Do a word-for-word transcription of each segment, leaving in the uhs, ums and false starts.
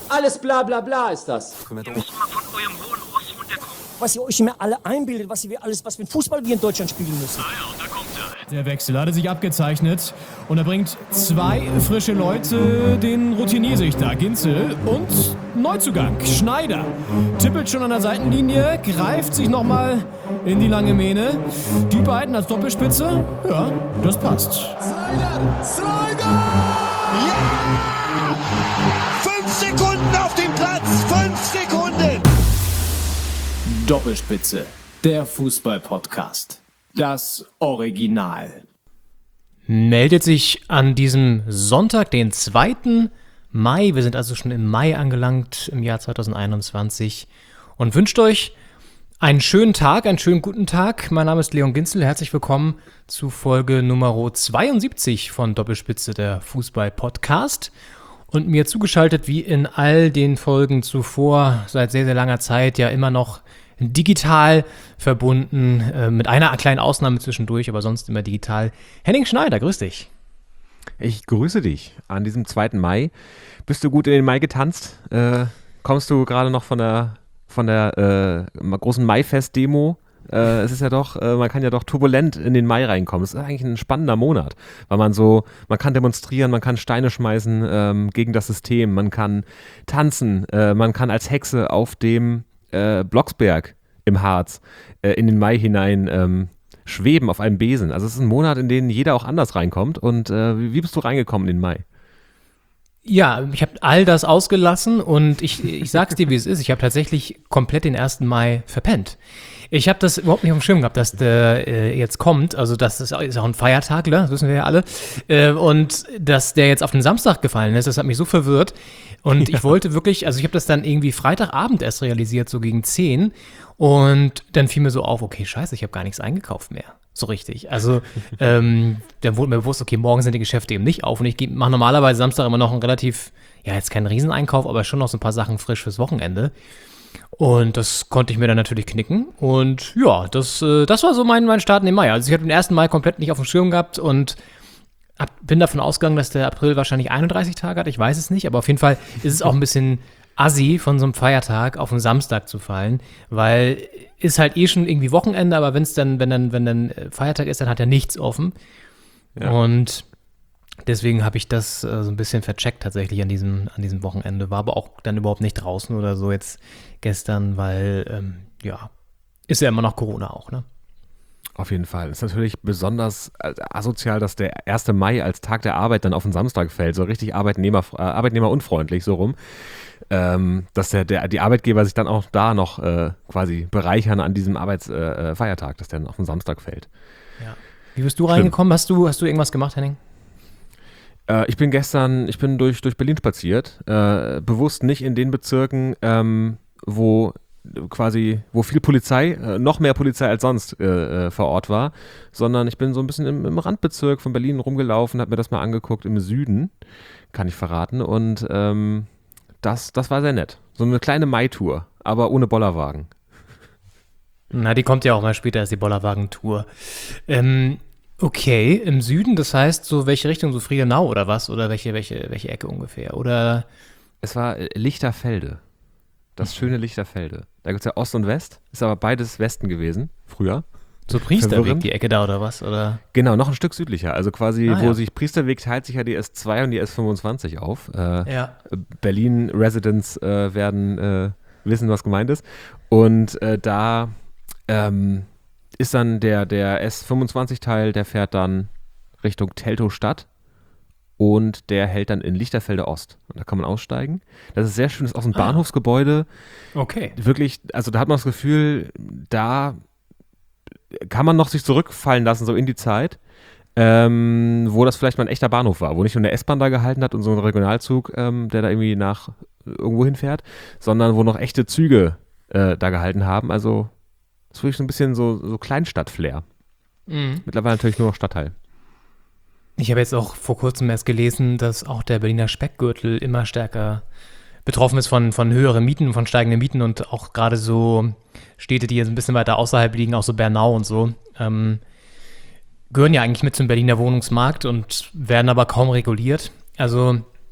Alles bla bla bla ist das. Ihr müsst mal von eurem hohen Ross runterkommen. Was ihr euch immer alle einbildet, was ihr alles, was für ein Fußball wir in Deutschland spielen müssen. Ah ja, da kommt er. Der Wechsel hatte sich abgezeichnet und er bringt zwei frische Leute, den Routiniersichter Ginzel und Neuzugang Schneider. Tippelt schon an der Seitenlinie, greift sich nochmal in die lange Mähne. Die beiden als Doppelspitze, ja, das passt. Slider! Slider! Ja! Fünf Sekunden auf dem Platz! Fünf Sekunden! Doppelspitze, der Fußball-Podcast. Das Original. Meldet sich an diesem Sonntag, den zweiten Mai, wir sind also schon im Mai angelangt im Jahr zwanzig einundzwanzig und wünscht euch einen schönen Tag, einen schönen guten Tag. Mein Name ist Leon Ginzel, herzlich willkommen zu Folge Nummer zweiundsiebzig von Doppelspitze, der Fußball-Podcast. Und mir zugeschaltet, wie in all den Folgen zuvor, seit sehr, sehr langer Zeit, ja immer noch digital verbunden, äh, mit einer kleinen Ausnahme zwischendurch, aber sonst immer digital. Henning Schneider, grüß dich. Ich grüße dich an diesem zweiten Mai. Bist du gut in den Mai getanzt? Äh, kommst du gerade noch von der, von der äh, großen Maifest-Demo? Äh, es ist ja doch, äh, man kann ja doch turbulent in den Mai reinkommen. Es ist eigentlich ein spannender Monat, weil man so, man kann demonstrieren, man kann Steine schmeißen ähm, gegen das System, man kann tanzen, äh, man kann als Hexe auf dem äh, Blocksberg im Harz äh, in den Mai hinein ähm, schweben auf einem Besen. Also es ist ein Monat, in den jeder auch anders reinkommt. Und äh, wie, wie bist du reingekommen in den Mai? Ja, ich habe all das ausgelassen und ich, ich sag's dir, wie es ist. Ich habe tatsächlich komplett den ersten Mai verpennt. Ich habe das überhaupt nicht auf dem Schirm gehabt, dass der äh, jetzt kommt. Also das ist, ist auch ein Feiertag, ne? Das wissen wir ja alle. Äh, und dass der jetzt auf den Samstag gefallen ist, das hat mich so verwirrt. Und ja. Ich wollte wirklich, also ich habe das dann irgendwie Freitagabend erst realisiert, so gegen zehn. Und dann fiel mir so auf, okay, scheiße, ich habe gar nichts eingekauft mehr. So richtig. Also ähm, dann wurde mir bewusst, okay, morgen sind die Geschäfte eben nicht auf. Und ich mache normalerweise Samstag immer noch einen relativ, ja jetzt keinen Rieseneinkauf, aber schon noch so ein paar Sachen frisch fürs Wochenende. Und das konnte ich mir dann natürlich knicken. Und ja, das, äh, das war so mein, mein Start in den Mai. Also ich habe den ersten Mai komplett nicht auf dem Schirm gehabt und hab, bin davon ausgegangen, dass der April wahrscheinlich einunddreißig Tage hat. Ich weiß es nicht, aber auf jeden Fall ist es auch ein bisschen assi, von so einem Feiertag auf einen Samstag zu fallen, weil ist halt eh schon irgendwie Wochenende, aber wenn's dann, wenn dann, wenn dann Feiertag ist, dann hat er nichts offen. Ja. Und deswegen habe ich das äh, so ein bisschen vercheckt tatsächlich an diesem, an diesem Wochenende. War aber auch dann überhaupt nicht draußen oder so jetzt gestern, weil, ähm, ja, ist ja immer noch Corona auch, ne? Auf jeden Fall. Ist natürlich besonders asozial, dass der erste Mai als Tag der Arbeit dann auf den Samstag fällt. So richtig Arbeitnehmer, äh, arbeitnehmerunfreundlich so rum. Ähm, dass der, der, die Arbeitgeber sich dann auch da noch äh, quasi bereichern an diesem Arbeitsfeiertag, äh, dass der dann auf den Samstag fällt. Ja. Wie bist du reingekommen? Hast du, hast du irgendwas gemacht, Henning? Äh, ich bin gestern, ich bin durch, durch Berlin spaziert, äh, bewusst nicht in den Bezirken, ähm, wo quasi, wo viel Polizei, äh, noch mehr Polizei als sonst äh, äh, vor Ort war, sondern ich bin so ein bisschen im, im Randbezirk von Berlin rumgelaufen, habe mir das mal angeguckt im Süden, kann ich verraten, und ähm, das, das war sehr nett. So eine kleine Mai-Tour, aber ohne Bollerwagen. Na, die kommt ja auch mal später als die Bollerwagen-Tour. Ähm, okay, im Süden, das heißt, so welche Richtung, so Friedenau oder was? Oder welche, welche, welche Ecke ungefähr? Oder? Es war Lichterfelde. Das schöne Lichterfelde. Da gibt es ja Ost und West, ist aber beides Westen gewesen, früher. So Priesterweg, die Ecke da oder was? Oder? Genau, noch ein Stück südlicher. Also quasi, ah, wo ja. sich Priesterweg teilt sich ja die S zwei und die S fünfundzwanzig auf. Äh, ja. Berlin-Residents äh, werden äh, wissen, was gemeint ist. Und äh, da ähm, ist dann der, der S fünfundzwanzig-Teil, der fährt dann Richtung Teltow-Stadt. Und der hält dann in Lichterfelde Ost. Und da kann man aussteigen. Das ist sehr schön, das ist auch so ein ah. Bahnhofsgebäude. Okay. Wirklich, also da hat man das Gefühl, da kann man noch sich zurückfallen lassen, so in die Zeit, ähm, wo das vielleicht mal ein echter Bahnhof war, wo nicht nur eine S-Bahn da gehalten hat und so ein Regionalzug, ähm, der da irgendwie nach irgendwo hinfährt, sondern wo noch echte Züge äh, da gehalten haben. Also das ist wirklich so ein bisschen so, so Kleinstadt-Flair. Mhm. Mittlerweile natürlich nur noch Stadtteil. Ich habe jetzt auch vor kurzem erst gelesen, dass auch der Berliner Speckgürtel immer stärker betroffen ist von, von höheren Mieten, von steigenden Mieten und auch gerade so Städte, die jetzt ein bisschen weiter außerhalb liegen, auch so Bernau und so, ähm, gehören ja eigentlich mit zum Berliner Wohnungsmarkt und werden aber kaum reguliert. Also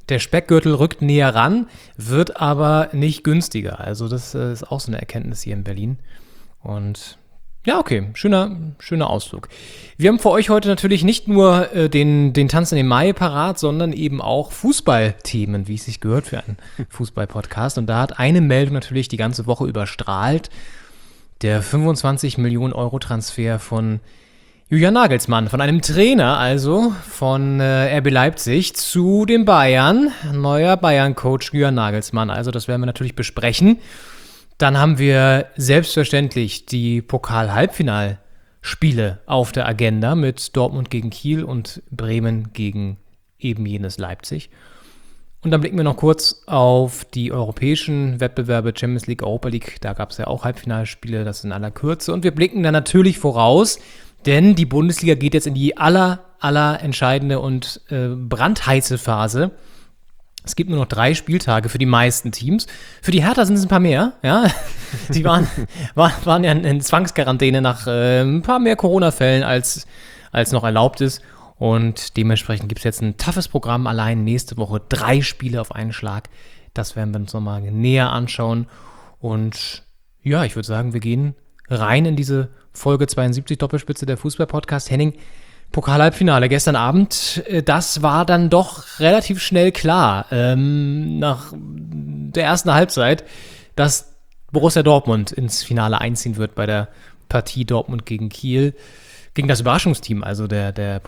der Speckgürtel rückt näher ran, wird aber nicht günstiger. Also das äh, ist auch so eine Erkenntnis hier in Berlin. Und ja, okay, schöner, schöner Ausflug. Wir haben für euch heute natürlich nicht nur äh, den, den Tanz in den Mai parat, sondern eben auch Fußballthemen, wie es sich gehört für einen Fußball-Podcast. Und da hat eine Meldung natürlich die ganze Woche überstrahlt. Der fünfundzwanzig Millionen Euro Transfer von Julian Nagelsmann, von einem Trainer also von äh, R B Leipzig zu den Bayern. Neuer Bayern-Coach Julian Nagelsmann. Also das werden wir natürlich besprechen. Dann haben wir selbstverständlich die Pokal-Halbfinalspiele auf der Agenda mit Dortmund gegen Kiel und Bremen gegen eben jenes Leipzig. Und dann blicken wir noch kurz auf die europäischen Wettbewerbe, Champions League, Europa League. Da gab es ja auch Halbfinalspiele, das in aller Kürze. Und wir blicken dann natürlich voraus, denn die Bundesliga geht jetzt in die aller, aller entscheidende und äh, brandheiße Phase. Es gibt nur noch drei Spieltage für die meisten Teams. Für die Hertha sind es ein paar mehr. Ja, sie waren, war, waren ja in Zwangsquarantäne nach äh, ein paar mehr Corona-Fällen, als, als noch erlaubt ist. Und dementsprechend gibt es jetzt ein toughes Programm. Allein nächste Woche drei Spiele auf einen Schlag. Das werden wir uns nochmal näher anschauen. Und ja, ich würde sagen, wir gehen rein in diese Folge zweiundsiebzig Doppelspitze der Fußball-Podcast. Henning, Pokal-Halbfinale gestern Abend, das war dann doch relativ schnell klar, ähm, nach der ersten Halbzeit, dass Borussia Dortmund ins Finale einziehen wird bei der Partie Dortmund gegen Kiel. Gegen das Überraschungsteam, also der, der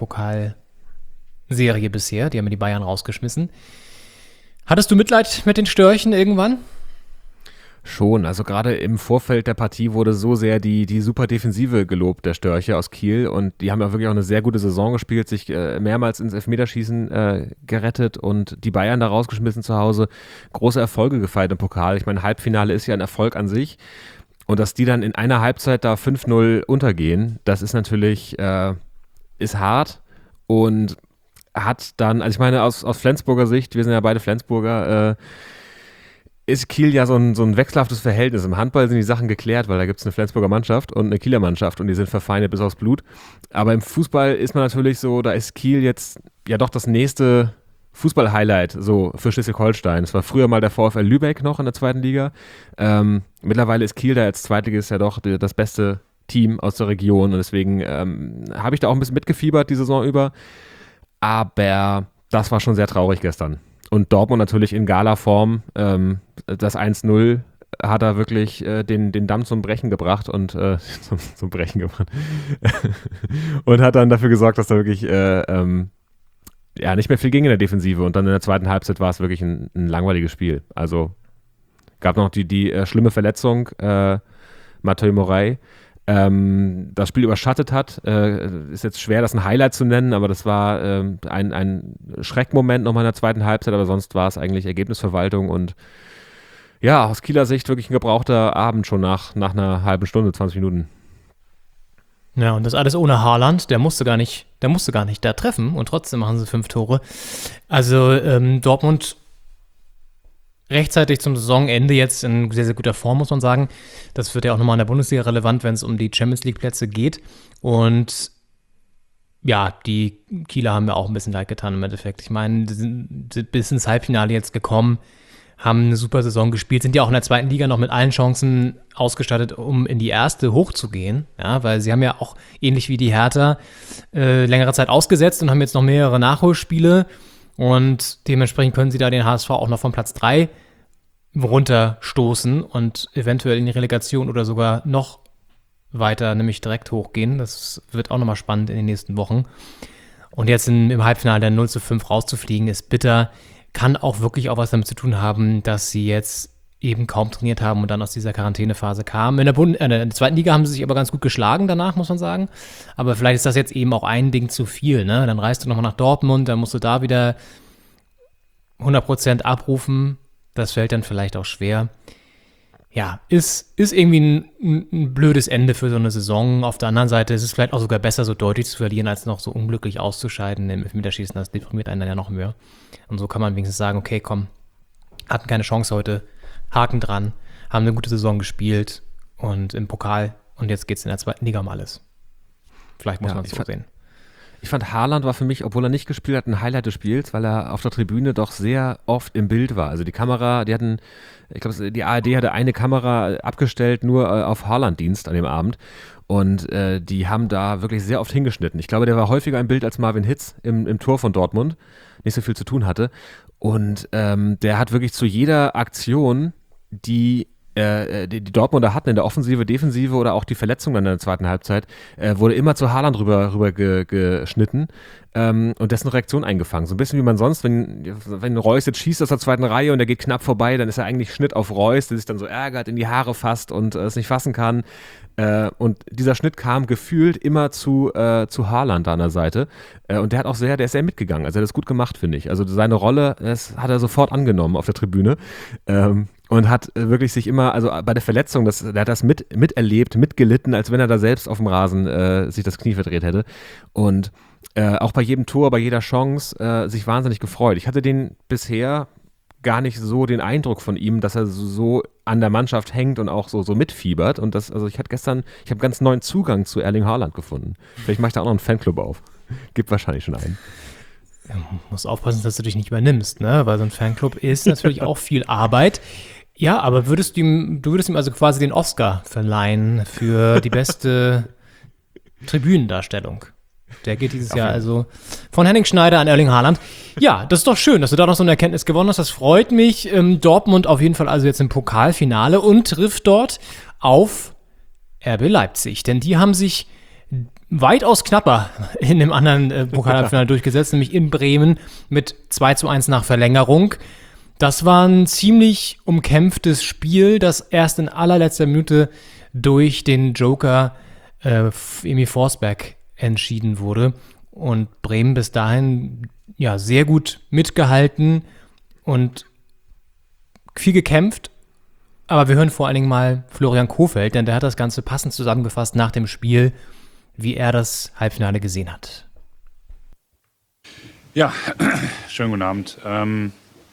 Pokalserie bisher, die haben ja die Bayern rausgeschmissen. Hattest du Mitleid mit den Störchen irgendwann? Schon, also gerade im Vorfeld der Partie wurde so sehr die, die super Defensive gelobt der Störche aus Kiel und die haben ja wirklich auch eine sehr gute Saison gespielt, sich äh, mehrmals ins Elfmeterschießen äh, gerettet und die Bayern da rausgeschmissen zu Hause, große Erfolge gefeiert im Pokal. Ich meine, Halbfinale ist ja ein Erfolg an sich und dass die dann in einer Halbzeit da fünf null untergehen, das ist natürlich, äh, ist hart und hat dann, also ich meine aus, aus Flensburger Sicht, wir sind ja beide Flensburger, äh, ist Kiel ja so ein, so ein wechselhaftes Verhältnis. Im Handball sind die Sachen geklärt, weil da gibt es eine Flensburger Mannschaft und eine Kieler Mannschaft und die sind verfeindet bis aufs Blut. Aber im Fußball ist man natürlich so, da ist Kiel jetzt ja doch das nächste Fußball-Highlight so für Schleswig-Holstein. Es war früher mal der VfL Lübeck noch in der zweiten Liga. Ähm, mittlerweile ist Kiel da als Zweitligist ja doch die, das beste Team aus der Region und deswegen ähm, habe ich da auch ein bisschen mitgefiebert die Saison über. Aber das war schon sehr traurig gestern. Und Dortmund natürlich in Gala-Form, ähm, das eins null hat er wirklich äh, den, den Damm zum Brechen gebracht und äh, zum, zum Brechen gebracht und hat dann dafür gesorgt, dass da wirklich äh, ähm, ja, nicht mehr viel ging in der Defensive und dann in der zweiten Halbzeit war es wirklich ein, ein langweiliges Spiel. Also gab noch die, die äh, schlimme Verletzung, äh, Mathieu Morey, Ähm, das Spiel überschattet hat. Äh, ist jetzt schwer, das ein Highlight zu nennen, aber das war äh, ein, ein Schreckmoment nochmal in der zweiten Halbzeit, aber sonst war es eigentlich Ergebnisverwaltung und ja, aus Kieler Sicht wirklich ein gebrauchter Abend schon nach, nach einer halben Stunde, zwanzig Minuten. Ja, und das alles ohne Haaland, der musste gar nicht, der musste gar nicht da treffen und trotzdem machen sie fünf Tore. Also ähm, Dortmund rechtzeitig zum Saisonende jetzt in sehr, sehr guter Form, muss man sagen. Das wird ja auch nochmal in der Bundesliga relevant, wenn es um die Champions-League-Plätze geht. Und ja, die Kieler haben mir auch ein bisschen leid getan im Endeffekt. Ich meine, die sind bis ins Halbfinale jetzt gekommen, haben eine super Saison gespielt, sind ja auch in der zweiten Liga noch mit allen Chancen ausgestattet, um in die erste hochzugehen. Ja, weil sie haben ja auch, ähnlich wie die Hertha, äh, längere Zeit ausgesetzt und haben jetzt noch mehrere Nachholspiele. Und dementsprechend können sie da den H S V auch noch von Platz drei runterstoßen und eventuell in die Relegation oder sogar noch weiter, nämlich direkt hochgehen. Das wird auch nochmal spannend in den nächsten Wochen. Und jetzt in, im Halbfinale der null zu fünf rauszufliegen, ist bitter. Kann auch wirklich auch was damit zu tun haben, dass sie jetzt eben kaum trainiert haben und dann aus dieser Quarantänephase kamen. In der, Bund- äh, in der zweiten Liga haben sie sich aber ganz gut geschlagen danach, muss man sagen. Aber vielleicht ist das jetzt eben auch ein Ding zu viel, ne? Dann reist du nochmal nach Dortmund, dann musst du da wieder hundert Prozent abrufen. Das fällt dann vielleicht auch schwer. Ja, ist, ist irgendwie ein, ein blödes Ende für so eine Saison. Auf der anderen Seite ist es vielleicht auch sogar besser, so deutlich zu verlieren, als noch so unglücklich auszuscheiden im Elfmeterschießen. Das deprimiert einen dann ja noch mehr. Und so kann man wenigstens sagen, okay, komm, hatten keine Chance heute, Haken dran, haben eine gute Saison gespielt und im Pokal und jetzt geht es in der zweiten Liga um alles. Vielleicht muss Ja, man es so fand, sehen. Ich fand, Haaland war für mich, obwohl er nicht gespielt hat, ein Highlight des Spiels, weil er auf der Tribüne doch sehr oft im Bild war. Also die Kamera, die hatten, ich glaube, die A R D hatte eine Kamera abgestellt, nur äh, auf Haaland-Dienst an dem Abend. Und äh, die haben da wirklich sehr oft hingeschnitten. Ich glaube, der war häufiger im Bild als Marvin Hitz im, im Tor von Dortmund, nicht so viel zu tun hatte. Und ähm, der hat wirklich zu jeder Aktion, die Die, die Dortmunder hatten in der Offensive, Defensive oder auch die Verletzung dann in der zweiten Halbzeit, äh, wurde immer zu Haaland rüber, rüber ge, geschnitten ähm, und dessen Reaktion eingefangen. So ein bisschen wie man sonst, wenn, wenn Reus jetzt schießt aus der zweiten Reihe und der geht knapp vorbei, dann ist er eigentlich Schnitt auf Reus, der sich dann so ärgert, in die Haare fasst und äh, es nicht fassen kann. Äh, und dieser Schnitt kam gefühlt immer zu, äh, zu Haaland da an der Seite. Äh, und der hat auch sehr, der ist sehr mitgegangen. Also er hat das gut gemacht, finde ich. Also seine Rolle, das hat er sofort angenommen auf der Tribüne. Ähm, Und hat wirklich sich immer, also bei der Verletzung, das, der hat das mit, miterlebt, mitgelitten, als wenn er da selbst auf dem Rasen äh, sich das Knie verdreht hätte. Und äh, auch bei jedem Tor, bei jeder Chance äh, sich wahnsinnig gefreut. Ich hatte den bisher gar nicht so den Eindruck von ihm, dass er so an der Mannschaft hängt und auch so, so mitfiebert. Und das, also ich hatte gestern, ich habe ganz neuen Zugang zu Erling Haaland gefunden. Vielleicht mache ich da auch noch einen Fanclub auf. Gibt wahrscheinlich schon einen. Ja, muss aufpassen, dass du dich nicht übernimmst, ne? Weil so ein Fanclub ist natürlich auch viel Arbeit. Ja, aber würdest du ihm, du würdest ihm also quasi den Oscar verleihen für die beste Tribünendarstellung. Der geht dieses Jahr also von Henning Schneider an Erling Haaland. Ja, das ist doch schön, dass du da noch so eine Erkenntnis gewonnen hast. Das freut mich. Ähm, Dortmund auf jeden Fall also jetzt im Pokalfinale und trifft dort auf R B Leipzig. Denn die haben sich weitaus knapper in dem anderen äh, Pokalfinale durchgesetzt, nämlich in Bremen mit zwei zu eins nach Verlängerung. Das war ein ziemlich umkämpftes Spiel, das erst in allerletzter Minute durch den Joker äh, Emil Forsberg entschieden wurde. Und Bremen bis dahin ja sehr gut mitgehalten und viel gekämpft. Aber wir hören vor allen Dingen mal Florian Kohfeldt, denn der hat das Ganze passend zusammengefasst nach dem Spiel, wie er das Halbfinale gesehen hat. Ja, schönen guten Abend. Ähm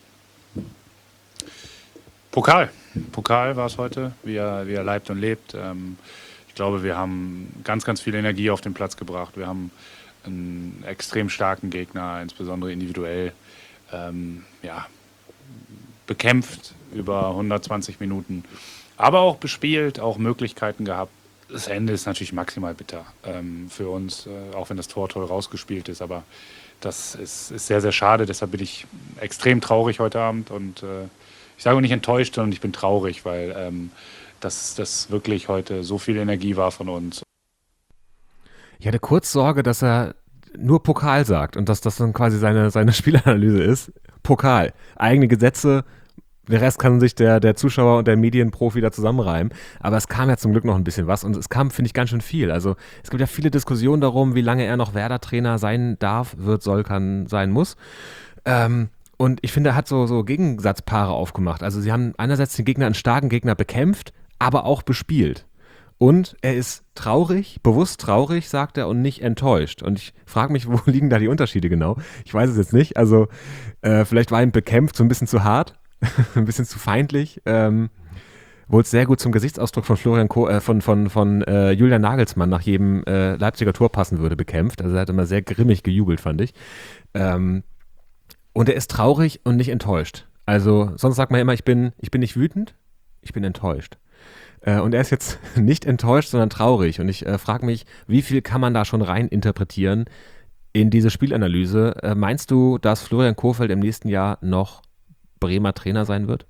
Pokal. Pokal war es heute, wie er, wie er leibt und lebt. Ähm, ich glaube, wir haben ganz, ganz viel Energie auf den Platz gebracht. Wir haben einen extrem starken Gegner, insbesondere individuell, ähm, ja, bekämpft über hundertzwanzig Minuten. Aber auch bespielt, auch Möglichkeiten gehabt. Das Ende ist natürlich maximal bitter ähm, für uns, äh, auch wenn das Tor toll rausgespielt ist. Aber das ist, ist sehr, sehr schade. Deshalb bin ich extrem traurig heute Abend und äh, ich sage nicht enttäuscht, sondern ich bin traurig, weil ähm, das, das wirklich heute so viel Energie war von uns. Ich hatte kurz Sorge, dass er nur Pokal sagt und dass das dann quasi seine, seine Spielanalyse ist. Pokal, eigene Gesetze, der Rest kann sich der, der Zuschauer und der Medienprofi da zusammenreimen. Aber es kam ja zum Glück noch ein bisschen was und es kam, finde ich, ganz schön viel. Also es gibt ja viele Diskussionen darum, wie lange er noch Werder-Trainer sein darf, wird, soll, kann, sein muss. Ähm, Und ich finde, er hat so, so Gegensatzpaare aufgemacht. Also sie haben einerseits den Gegner, einen starken Gegner bekämpft, aber auch bespielt. Und er ist traurig, bewusst traurig, sagt er, und nicht enttäuscht. Und ich frage mich, wo liegen da die Unterschiede genau? Ich weiß es jetzt nicht. Also äh, vielleicht war ihm bekämpft so ein bisschen zu hart, ein bisschen zu feindlich. Ähm, wohl sehr gut zum Gesichtsausdruck von Florian Ko- äh, von, von, von äh, Julian Nagelsmann nach jedem äh, Leipziger Tor passen würde, bekämpft. Also er hat immer sehr grimmig gejubelt, fand ich. Ähm, Und er ist traurig und nicht enttäuscht. Also sonst sagt man immer, ich bin, ich bin nicht wütend, ich bin enttäuscht. Äh, und er ist jetzt nicht enttäuscht, sondern traurig. Und ich äh, frage mich, wie viel kann man da schon rein interpretieren in diese Spielanalyse? Äh, meinst du, dass Florian Kohfeldt im nächsten Jahr noch Bremer Trainer sein wird?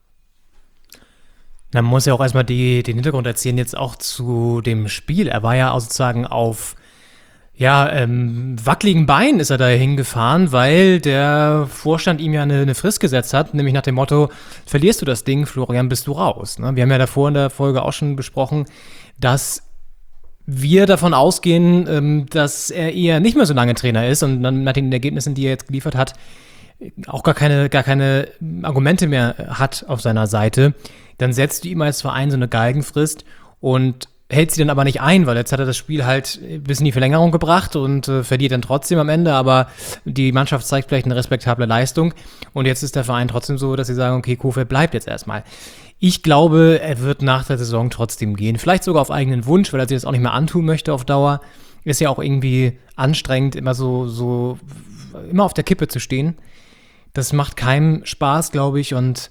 Na, man muss ja auch erstmal die, den Hintergrund erzählen, jetzt auch zu dem Spiel. Er war ja auch sozusagen auf Ja, ähm, wackeligen Beinen ist er da hingefahren, weil der Vorstand ihm ja eine, eine Frist gesetzt hat, nämlich nach dem Motto, verlierst du das Ding, Florian, bist du raus. Ne? Wir haben ja davor in der Folge auch schon besprochen, dass wir davon ausgehen, ähm, dass er eher nicht mehr so lange Trainer ist und dann nach den Ergebnissen, die er jetzt geliefert hat, auch gar keine, gar keine Argumente mehr hat auf seiner Seite. Dann setzt du ihm als Verein so eine Galgenfrist und hält sie dann aber nicht ein, weil jetzt hat er das Spiel halt bis in die Verlängerung gebracht und äh, verliert dann trotzdem am Ende, aber die Mannschaft zeigt vielleicht eine respektable Leistung und jetzt ist der Verein trotzdem so, dass sie sagen, okay, Kohfeldt bleibt jetzt erstmal. Ich glaube, er wird nach der Saison trotzdem gehen, vielleicht sogar auf eigenen Wunsch, weil er sich das auch nicht mehr antun möchte auf Dauer, ist ja auch irgendwie anstrengend, immer so, so, immer auf der Kippe zu stehen. Das macht keinem Spaß, glaube ich, und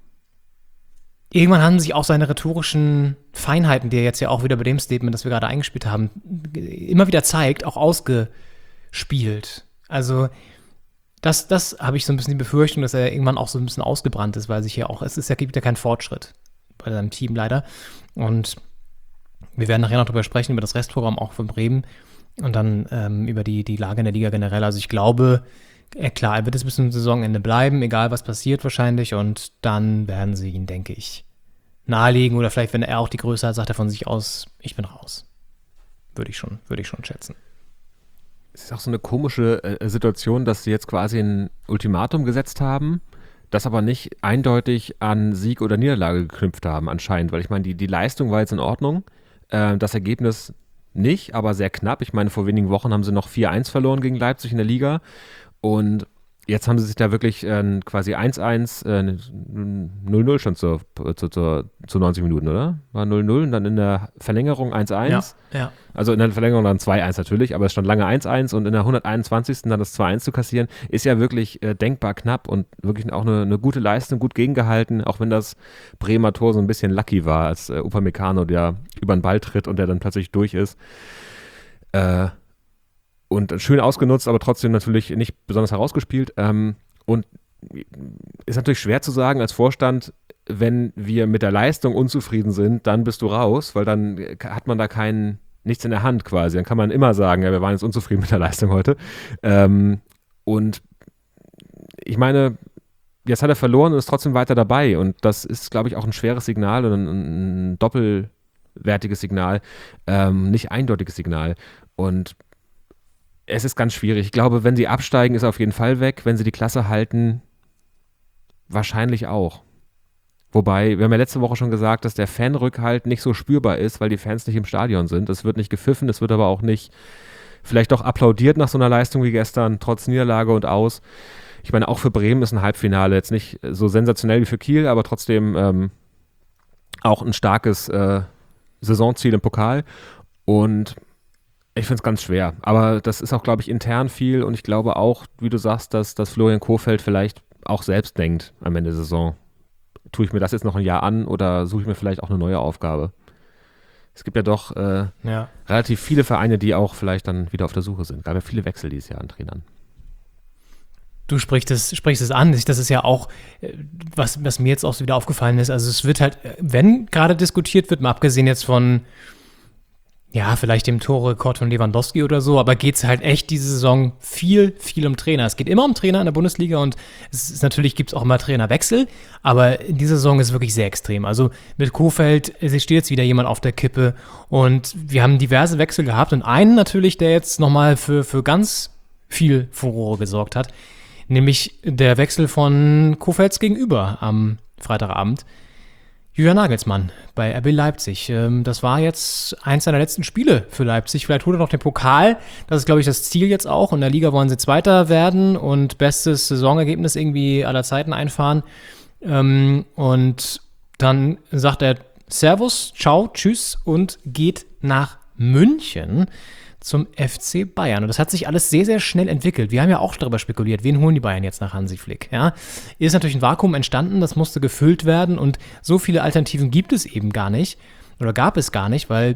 irgendwann haben sich auch seine rhetorischen Feinheiten, die er jetzt ja auch wieder bei dem Statement, das wir gerade eingespielt haben, immer wieder zeigt, auch ausgespielt. Also das, das habe ich so ein bisschen die Befürchtung, dass er irgendwann auch so ein bisschen ausgebrannt ist, weil sich ja auch, es ist ja, gibt ja keinen Fortschritt bei seinem Team leider. Und wir werden nachher noch drüber sprechen, über das Restprogramm auch von Bremen und dann ähm, über die, die Lage in der Liga generell. Also ich glaube, äh, klar, er wird jetzt bis zum Saisonende bleiben, egal was passiert wahrscheinlich. Und dann werden sie ihn, denke ich, nahelegen. Oder vielleicht, wenn er auch die Größe hat, sagt er von sich aus, ich bin raus. Würde ich schon, würde ich schon schätzen. Es ist auch so eine komische äh, Situation, dass sie jetzt quasi ein Ultimatum gesetzt haben, das aber nicht eindeutig an Sieg oder Niederlage geknüpft haben anscheinend. Weil ich meine, die, die Leistung war jetzt in Ordnung. Äh, das Ergebnis nicht, aber sehr knapp. Ich meine, vor wenigen Wochen haben sie noch vier eins verloren gegen Leipzig in der Liga. Und jetzt haben sie sich da wirklich äh, quasi eins eins, äh, null null schon zu, zu, zu, zu neunzig Minuten, oder? War null null und dann in der Verlängerung eins eins. Ja, ja. Also in der Verlängerung dann zwei eins natürlich, aber es stand lange eins eins und in der hunderteinundzwanzigsten dann das zwei eins zu kassieren, ist ja wirklich äh, denkbar knapp und wirklich auch eine, eine gute Leistung, gut gegengehalten, auch wenn das Bremer Tor so ein bisschen lucky war, als äh, Upamecano, der über den Ball tritt und der dann plötzlich durch ist. Äh, Und schön ausgenutzt, aber trotzdem natürlich nicht besonders herausgespielt. Ähm, und ist natürlich schwer zu sagen als Vorstand, wenn wir mit der Leistung unzufrieden sind, dann bist du raus, weil dann hat man da keinen, nichts in der Hand quasi. Dann kann man immer sagen, ja, wir waren jetzt unzufrieden mit der Leistung heute. Ähm, und ich meine, jetzt hat er verloren und ist trotzdem weiter dabei. Und das ist, glaube ich, auch ein schweres Signal und ein, ein doppelwertiges Signal, ähm, nicht eindeutiges Signal. Und es ist ganz schwierig. Ich glaube, wenn sie absteigen, ist er auf jeden Fall weg. Wenn sie die Klasse halten, wahrscheinlich auch. Wobei, wir haben ja letzte Woche schon gesagt, dass der Fanrückhalt nicht so spürbar ist, weil die Fans nicht im Stadion sind. Es wird nicht gepfiffen, es wird aber auch nicht vielleicht doch applaudiert nach so einer Leistung wie gestern, trotz Niederlage und aus. Ich meine, auch für Bremen ist ein Halbfinale jetzt nicht so sensationell wie für Kiel, aber trotzdem ähm, auch ein starkes äh, Saisonziel im Pokal. Und ich finde es ganz schwer, aber das ist auch, glaube ich, intern viel und ich glaube auch, wie du sagst, dass, dass Florian Kohfeldt vielleicht auch selbst denkt am Ende der Saison. Tue ich mir das jetzt noch ein Jahr an oder suche ich mir vielleicht auch eine neue Aufgabe? Es gibt ja doch äh, Ja. relativ viele Vereine, die auch vielleicht dann wieder auf der Suche sind. Gab ja viele Wechsel dieses Jahr an Trainern. Du sprichst es, sprichst es an. Das ist ja auch, äh, was, was mir jetzt auch so wieder aufgefallen ist. Also es wird halt, äh, wenn gerade diskutiert wird, mal abgesehen jetzt von ja, vielleicht dem Torrekord von Lewandowski oder so, aber geht es halt echt diese Saison viel, viel um Trainer. Es geht immer um Trainer in der Bundesliga und es ist natürlich, gibt es auch immer Trainerwechsel, aber in dieser Saison ist es wirklich sehr extrem. Also mit Kohfeldt, es steht jetzt wieder jemand auf der Kippe und wir haben diverse Wechsel gehabt und einen natürlich, der jetzt nochmal für, für ganz viel Furore gesorgt hat, nämlich der Wechsel von Kohfeldts gegenüber am Freitagabend. Julian Nagelsmann bei R B Leipzig. Das war jetzt eins seiner letzten Spiele für Leipzig. Vielleicht holt er noch den Pokal. Das ist, glaube ich, das Ziel jetzt auch. In der Liga wollen sie Zweiter werden und bestes Saisonergebnis irgendwie aller Zeiten einfahren. Und dann sagt er Servus, ciao, tschüss und geht nach München zum F C Bayern. Und das hat sich alles sehr, sehr schnell entwickelt. Wir haben ja auch darüber spekuliert, wen holen die Bayern jetzt nach Hansi Flick? Ja? Ist natürlich ein Vakuum entstanden, das musste gefüllt werden und so viele Alternativen gibt es eben gar nicht oder gab es gar nicht, weil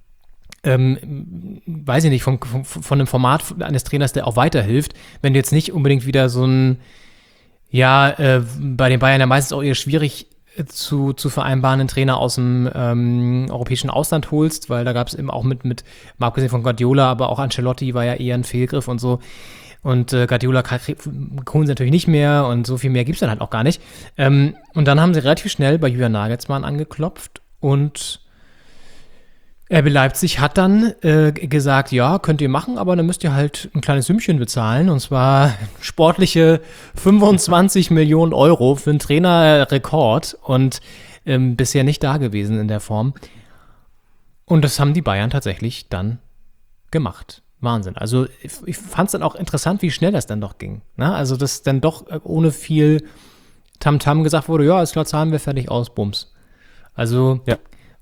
ähm, weiß ich nicht, von, von, von einem Format eines Trainers, der auch weiterhilft, wenn du jetzt nicht unbedingt wieder so ein ja, äh, bei den Bayern ja meistens auch eher schwierig zu, zu vereinbarenden Trainer aus dem ähm, europäischen Ausland holst, weil da gab es eben auch mit, mit mal abgesehen von Guardiola, aber auch Ancelotti war ja eher ein Fehlgriff und so. Und äh, Guardiola holen sie natürlich nicht mehr und so viel mehr gibt es dann halt auch gar nicht. Ähm, und dann haben sie relativ schnell bei Julian Nagelsmann angeklopft und R B Leipzig hat dann äh, gesagt, ja, könnt ihr machen, aber dann müsst ihr halt ein kleines Sümmchen bezahlen und zwar sportliche fünfundzwanzig Millionen Euro für einen Trainerrekord und ähm, bisher nicht da gewesen in der Form. Und das haben die Bayern tatsächlich dann gemacht. Wahnsinn. Also ich, ich fand es dann auch interessant, wie schnell das dann doch ging. Ne? Also dass dann doch ohne viel Tamtam gesagt wurde, ja, ist klar, zahlen wir fertig aus, Bums. Also ja.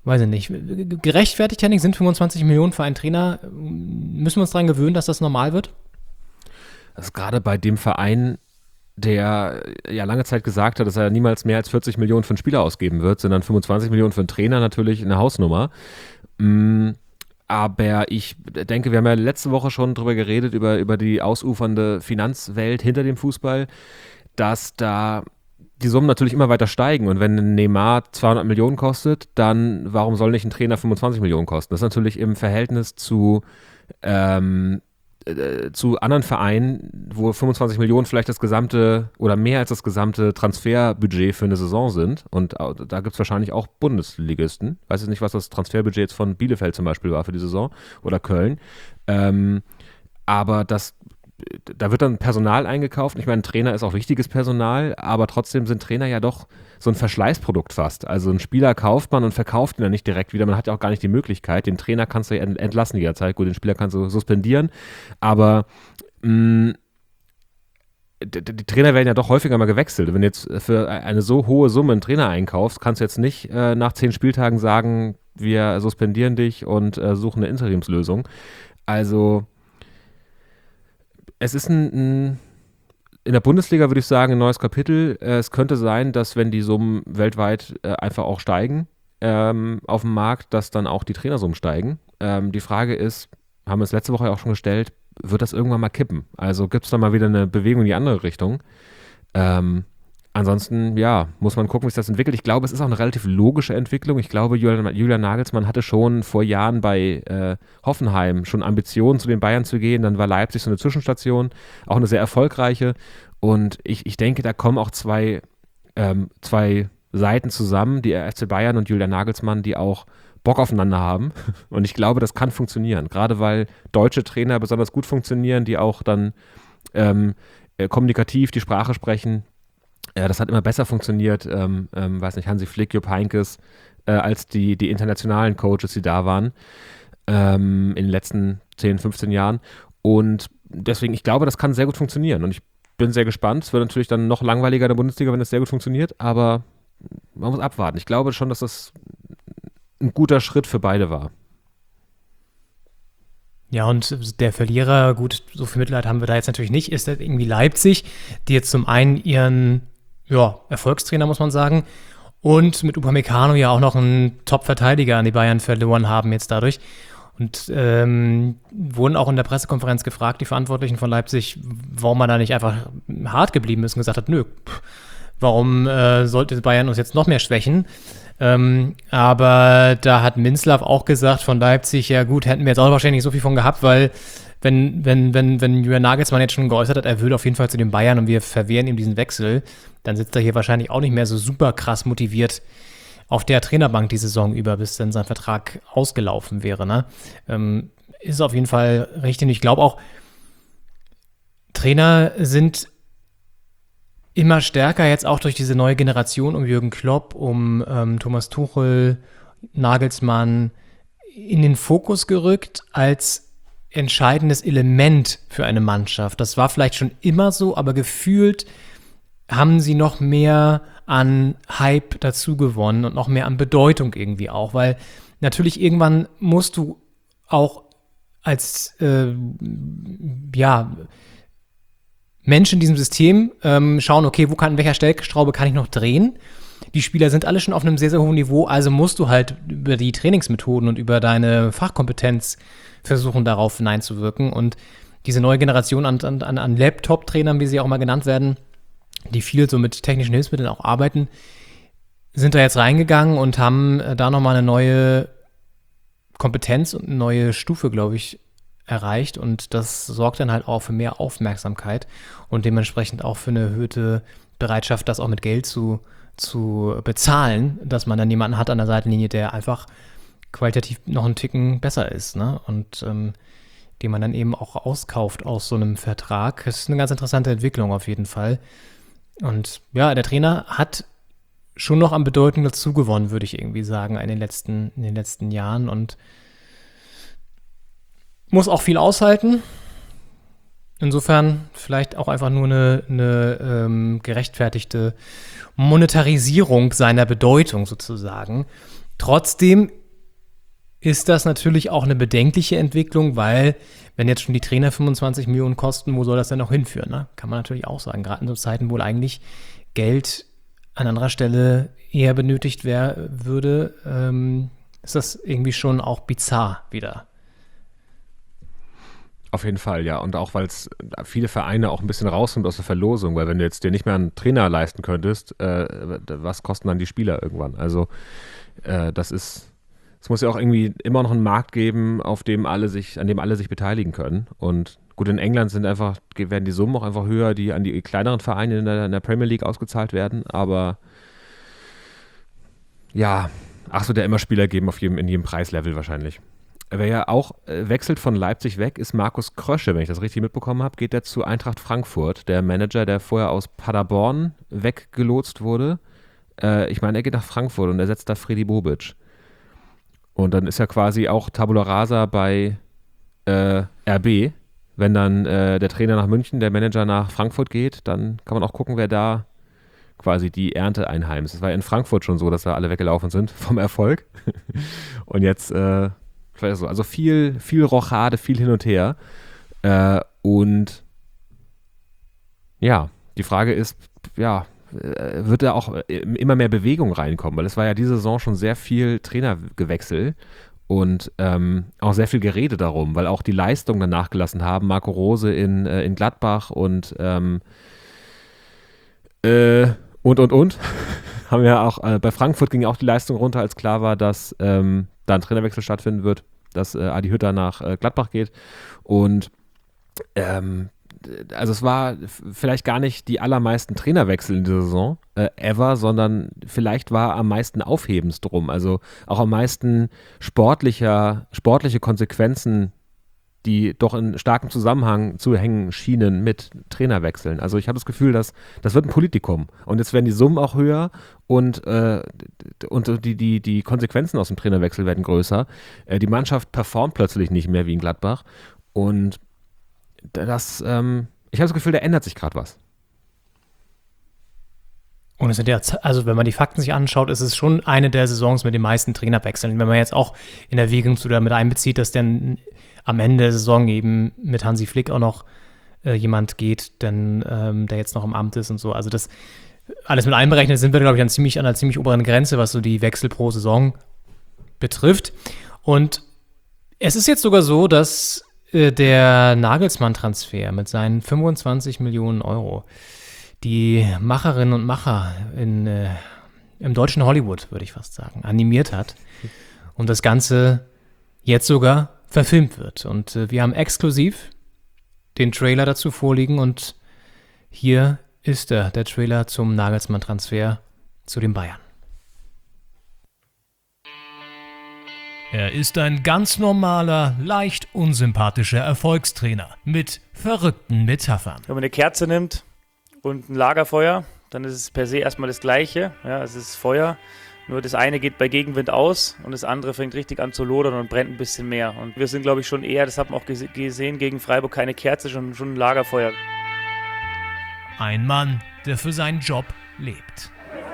weiß ich nicht, gerechtfertigt, Henning, sind fünfundzwanzig Millionen für einen Trainer, müssen wir uns daran gewöhnen, dass das normal wird? Das ist gerade bei dem Verein, der ja lange Zeit gesagt hat, dass er niemals mehr als vierzig Millionen für einen Spieler ausgeben wird, sind dann fünfundzwanzig Millionen für einen Trainer natürlich eine Hausnummer. Mm, aber ich denke, wir haben ja letzte Woche schon drüber geredet, über, über die ausufernde Finanzwelt hinter dem Fußball, dass da die Summen natürlich immer weiter steigen. Und wenn ein Neymar zweihundert Millionen kostet, dann warum soll nicht ein Trainer fünfundzwanzig Millionen kosten? Das ist natürlich im Verhältnis zu ähm, zu anderen Vereinen, wo fünfundzwanzig Millionen vielleicht das gesamte oder mehr als das gesamte Transferbudget für eine Saison sind. Und da gibt es wahrscheinlich auch Bundesligisten. Ich weiß jetzt nicht, was das Transferbudget jetzt von Bielefeld zum Beispiel war für die Saison oder Köln. Ähm, aber das, da wird dann Personal eingekauft. Ich meine, ein Trainer ist auch wichtiges Personal, aber trotzdem sind Trainer ja doch so ein Verschleißprodukt fast. Also einen Spieler kauft man und verkauft ihn dann nicht direkt wieder. Man hat ja auch gar nicht die Möglichkeit. Den Trainer kannst du ja entlassen jederzeit. Gut, den Spieler kannst du suspendieren. Aber mh, die, die Trainer werden ja doch häufiger mal gewechselt. Wenn du jetzt für eine so hohe Summe einen Trainer einkaufst, kannst du jetzt nicht äh, nach zehn Spieltagen sagen, wir suspendieren dich und äh, suchen eine Interimslösung. Also es ist ein, ein in der Bundesliga würde ich sagen, ein neues Kapitel. Es könnte sein, dass wenn die Summen weltweit äh, einfach auch steigen ähm, auf dem Markt, dass dann auch die Trainersummen steigen. Ähm, die Frage ist, haben wir es letzte Woche auch schon gestellt, wird das irgendwann mal kippen? Also gibt es da mal wieder eine Bewegung in die andere Richtung? Ähm, ansonsten, ja, muss man gucken, wie sich das entwickelt. Ich glaube, es ist auch eine relativ logische Entwicklung. Ich glaube, Julian, Julian Nagelsmann hatte schon vor Jahren bei äh, Hoffenheim schon Ambitionen, zu den Bayern zu gehen. Dann war Leipzig so eine Zwischenstation, auch eine sehr erfolgreiche. Und ich, ich denke, da kommen auch zwei, ähm, zwei Seiten zusammen, die F C Bayern und Julian Nagelsmann, die auch Bock aufeinander haben. Und ich glaube, das kann funktionieren. Gerade weil deutsche Trainer besonders gut funktionieren, die auch dann ähm, äh, kommunikativ die Sprache sprechen. Ja, das hat immer besser funktioniert, ähm, ähm, weiß nicht, Hansi Flick, Jupp Heynckes, äh, als die, die internationalen Coaches, die da waren ähm, in den letzten zehn, fünfzehn Jahren. Und deswegen, ich glaube, das kann sehr gut funktionieren. Und ich bin sehr gespannt. Es wird natürlich dann noch langweiliger in der Bundesliga, wenn es sehr gut funktioniert, aber man muss abwarten. Ich glaube schon, dass das ein guter Schritt für beide war. Ja, und der Verlierer, gut, so viel Mitleid haben wir da jetzt natürlich nicht, ist halt irgendwie Leipzig, die jetzt zum einen ihren ja, Erfolgstrainer, muss man sagen, und mit Upamecano ja auch noch einen Top-Verteidiger an die Bayern verloren haben jetzt dadurch. Und ähm, wurden auch in der Pressekonferenz gefragt, die Verantwortlichen von Leipzig, warum man da nicht einfach hart geblieben ist und gesagt hat, nö, pff, warum äh, sollte Bayern uns jetzt noch mehr schwächen? Ähm, aber da hat Minzlaff auch gesagt von Leipzig, ja gut, hätten wir jetzt auch wahrscheinlich nicht so viel von gehabt, weil wenn, wenn, wenn, wenn Julian Nagelsmann jetzt schon geäußert hat, er will auf jeden Fall zu den Bayern und wir verwehren ihm diesen Wechsel, dann sitzt er hier wahrscheinlich auch nicht mehr so super krass motiviert auf der Trainerbank die Saison über, bis dann sein Vertrag ausgelaufen wäre. Ne? Ähm, ist auf jeden Fall richtig. Und ich glaube auch, Trainer sind immer stärker jetzt auch durch diese neue Generation um Jürgen Klopp, um ähm, Thomas Tuchel, Nagelsmann in den Fokus gerückt als entscheidendes Element für eine Mannschaft. Das war vielleicht schon immer so, aber gefühlt haben sie noch mehr an Hype dazu gewonnen und noch mehr an Bedeutung irgendwie auch, weil natürlich irgendwann musst du auch als äh, ja Mensch in diesem System ähm, schauen, okay, wo kann, in welcher Stellschraube kann ich noch drehen? Die Spieler sind alle schon auf einem sehr, sehr hohen Niveau, also musst du halt über die Trainingsmethoden und über deine Fachkompetenz versuchen, darauf hineinzuwirken. Und diese neue Generation an, an, an Laptop-Trainern, wie sie auch mal genannt werden, die viel so mit technischen Hilfsmitteln auch arbeiten, sind da jetzt reingegangen und haben da nochmal eine neue Kompetenz und eine neue Stufe, glaube ich, erreicht. Und das sorgt dann halt auch für mehr Aufmerksamkeit und dementsprechend auch für eine erhöhte Bereitschaft, das auch mit Geld zu, zu bezahlen, dass man dann jemanden hat an der Seitenlinie, der einfach qualitativ noch einen Ticken besser ist, ne? Und ähm, den man dann eben auch auskauft aus so einem Vertrag. Das ist eine ganz interessante Entwicklung auf jeden Fall. Und ja, der Trainer hat schon noch an Bedeutung dazu gewonnen, würde ich irgendwie sagen, in den letzten, in den letzten Jahren und muss auch viel aushalten. Insofern vielleicht auch einfach nur eine, eine ähm, gerechtfertigte Monetarisierung seiner Bedeutung sozusagen. Trotzdem ist das natürlich auch eine bedenkliche Entwicklung, weil wenn jetzt schon die Trainer fünfundzwanzig Millionen kosten, wo soll das denn noch hinführen? Ne? Kann man natürlich auch sagen, gerade in so Zeiten, wo eigentlich Geld an anderer Stelle eher benötigt wär, würde, ähm, ist das irgendwie schon auch bizarr wieder. Auf jeden Fall, ja. Und auch, weil es viele Vereine auch ein bisschen rausnimmt aus der Verlosung, weil wenn du jetzt dir nicht mehr einen Trainer leisten könntest, äh, was kosten dann die Spieler irgendwann? Also äh, das ist, es muss ja auch irgendwie immer noch einen Markt geben, auf dem alle sich, an dem alle sich beteiligen können. Und gut, in England sind einfach, werden die Summen auch einfach höher, die an die kleineren Vereine in der, in der Premier League ausgezahlt werden. Aber ja, ach, es wird ja immer Spieler geben auf jedem, in jedem Preislevel wahrscheinlich. Wer ja auch äh, wechselt von Leipzig weg, ist Markus Krösche, wenn ich das richtig mitbekommen habe, geht er zu Eintracht Frankfurt, der Manager, der vorher aus Paderborn weggelotst wurde. Äh, ich meine, er geht nach Frankfurt und ersetzt da Freddy Bobic. Und dann ist ja quasi auch Tabula Rasa bei äh, R B. Wenn dann äh, der Trainer nach München, der Manager nach Frankfurt geht, dann kann man auch gucken, wer da quasi die Ernte einheimst. Es war ja in Frankfurt schon so, dass da alle weggelaufen sind vom Erfolg. Und jetzt äh, so. Also viel, viel Rochade, viel hin und her. Äh, und ja, die Frage ist, ja, äh, wird da auch immer mehr Bewegung reinkommen? Weil es war ja diese Saison schon sehr viel Trainergewechsel und ähm, auch sehr viel Gerede darum, weil auch die Leistungen dann nachgelassen haben. Marco Rose in, äh, in Gladbach und ähm, äh, und, und, und. Haben ja auch, äh, bei Frankfurt ging auch die Leistung runter, als klar war, dass ähm, da ein Trainerwechsel stattfinden wird, dass äh, Adi Hütter nach äh, Gladbach geht. Und ähm, also es war f- vielleicht gar nicht die allermeisten Trainerwechsel in dieser Saison äh, ever, sondern vielleicht war am meisten Aufhebens drum. Also auch am meisten sportlicher, sportliche Konsequenzen, die doch in starkem Zusammenhang zu hängen schienen mit Trainerwechseln. Also ich habe das Gefühl, dass das wird ein Politikum. Und jetzt werden die Summen auch höher und, äh, und die, die, die Konsequenzen aus dem Trainerwechsel werden größer. Äh, die Mannschaft performt plötzlich nicht mehr wie in Gladbach. Und das, ähm, ich habe das Gefühl, da ändert sich gerade was. Und es sind ja, also wenn man die Fakten sich anschaut, ist es schon eine der Saisons mit den meisten Trainerwechseln. Wenn man jetzt auch in Erwägung zu damit einbezieht, dass dann am Ende der Saison eben mit Hansi Flick auch noch äh, jemand geht, denn, ähm, der jetzt noch im Amt ist und so. Also das alles mit einberechnet sind wir, glaube ich, an, ziemlich, an einer ziemlich oberen Grenze, was so die Wechsel pro Saison betrifft. Und es ist jetzt sogar so, dass äh, der Nagelsmann-Transfer mit seinen fünfundzwanzig Millionen Euro die Macherinnen und Macher in, äh, im deutschen Hollywood, würde ich fast sagen, animiert hat und das Ganze jetzt sogar verfilmt wird. Und äh, wir haben exklusiv den Trailer dazu vorliegen und hier ist er, der Trailer zum Nagelsmann-Transfer zu den Bayern. Er ist ein ganz normaler, leicht unsympathischer Erfolgstrainer mit verrückten Metaphern. Wenn man eine Kerze nimmt und ein Lagerfeuer, dann ist es per se erstmal das Gleiche. Ja, es ist Feuer, nur das eine geht bei Gegenwind aus und das andere fängt richtig an zu lodern und brennt ein bisschen mehr. Und wir sind, glaube ich, schon eher, das hat man auch gese- gesehen, gegen Freiburg keine Kerze, schon, schon ein Lagerfeuer. Ein Mann, der für seinen Job lebt.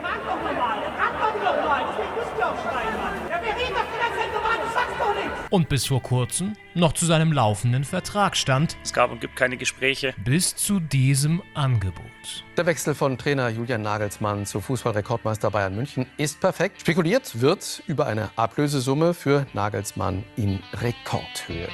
Und bis vor kurzem noch zu seinem laufenden Vertrag stand. Es gab und gibt keine Gespräche. Bis zu diesem Angebot. Der Wechsel von Trainer Julian Nagelsmann zu Fußballrekordmeister Bayern München ist perfekt. Spekuliert wird über eine Ablösesumme für Nagelsmann in Rekordhöhe.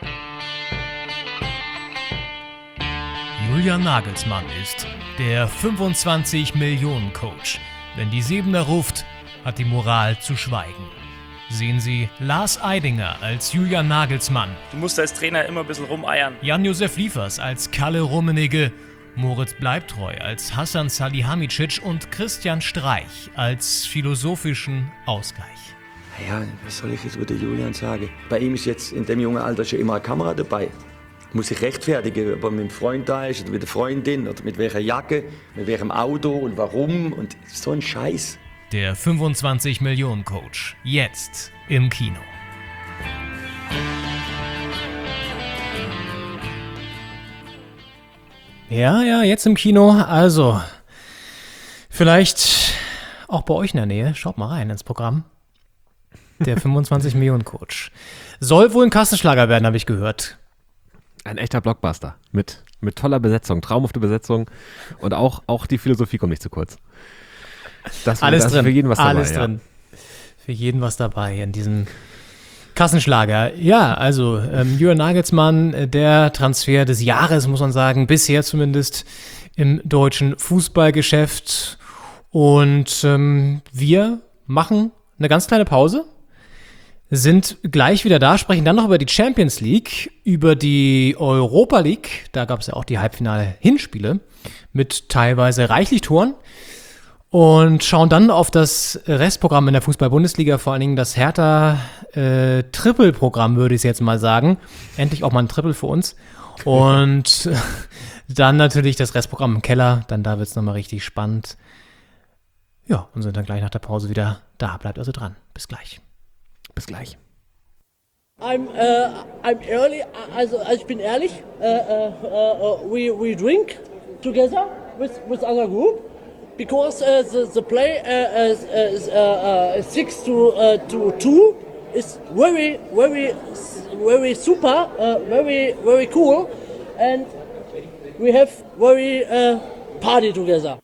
Julian Nagelsmann ist der fünfundzwanzig Millionen Coach. Wenn die Siebener ruft, hat die Moral zu schweigen. Sehen Sie Lars Eidinger als Julian Nagelsmann. Du musst als Trainer immer ein bisschen rumeiern. Jan-Josef Liefers als Kalle Rummenigge. Moritz Bleibtreu als Hasan Salihamidzic und Christian Streich als philosophischen Ausgleich. Ja, was soll ich jetzt über den Julian sagen? Bei ihm ist jetzt in dem jungen Alter schon immer eine Kamera dabei. Muss sich rechtfertigen, ob er mit dem Freund da ist oder mit der Freundin oder mit welcher Jacke, mit welchem Auto und warum und so ein Scheiß. Der fünfundzwanzig Millionen Coach. Jetzt im Kino. Ja, ja, jetzt im Kino. Also, vielleicht auch bei euch in der Nähe. Schaut mal rein ins Programm. Der fünfundzwanzig Millionen Coach. Soll wohl ein Kassenschlager werden, habe ich gehört. Ein echter Blockbuster mit, mit toller Besetzung, traumhafte Besetzung und auch, auch die Philosophie kommt nicht zu kurz. Das, Alles das drin, ist für jeden was dabei. alles drin. Ja. Für jeden was dabei in diesem Kassenschlager. Ja, also ähm, Julian Nagelsmann, der Transfer des Jahres, muss man sagen, bisher zumindest im deutschen Fußballgeschäft. Und ähm, wir machen eine ganz kleine Pause, sind gleich wieder da, sprechen dann noch über die Champions League, über die Europa League. Da gab es ja auch die Halbfinale-Hinspiele mit teilweise reichlich Toren. Und schauen dann auf das Restprogramm in der Fußball-Bundesliga, vor allen Dingen das Hertha-Triple-Programm, äh, würde ich jetzt mal sagen. Endlich auch mal ein Triple für uns. Und dann natürlich das Restprogramm im Keller, dann da wird es nochmal richtig spannend. Ja, und sind dann gleich nach der Pause wieder da. Bleibt also dran. Bis gleich. Bis gleich. I'm uh, I'm early. Also, also ich bin ehrlich. Uh, uh, uh, we we drink together with with other group because uh, the the play uh, is, is uh, uh, six to uh, to two is very very very super, uh, very very cool, and we have very uh, party together.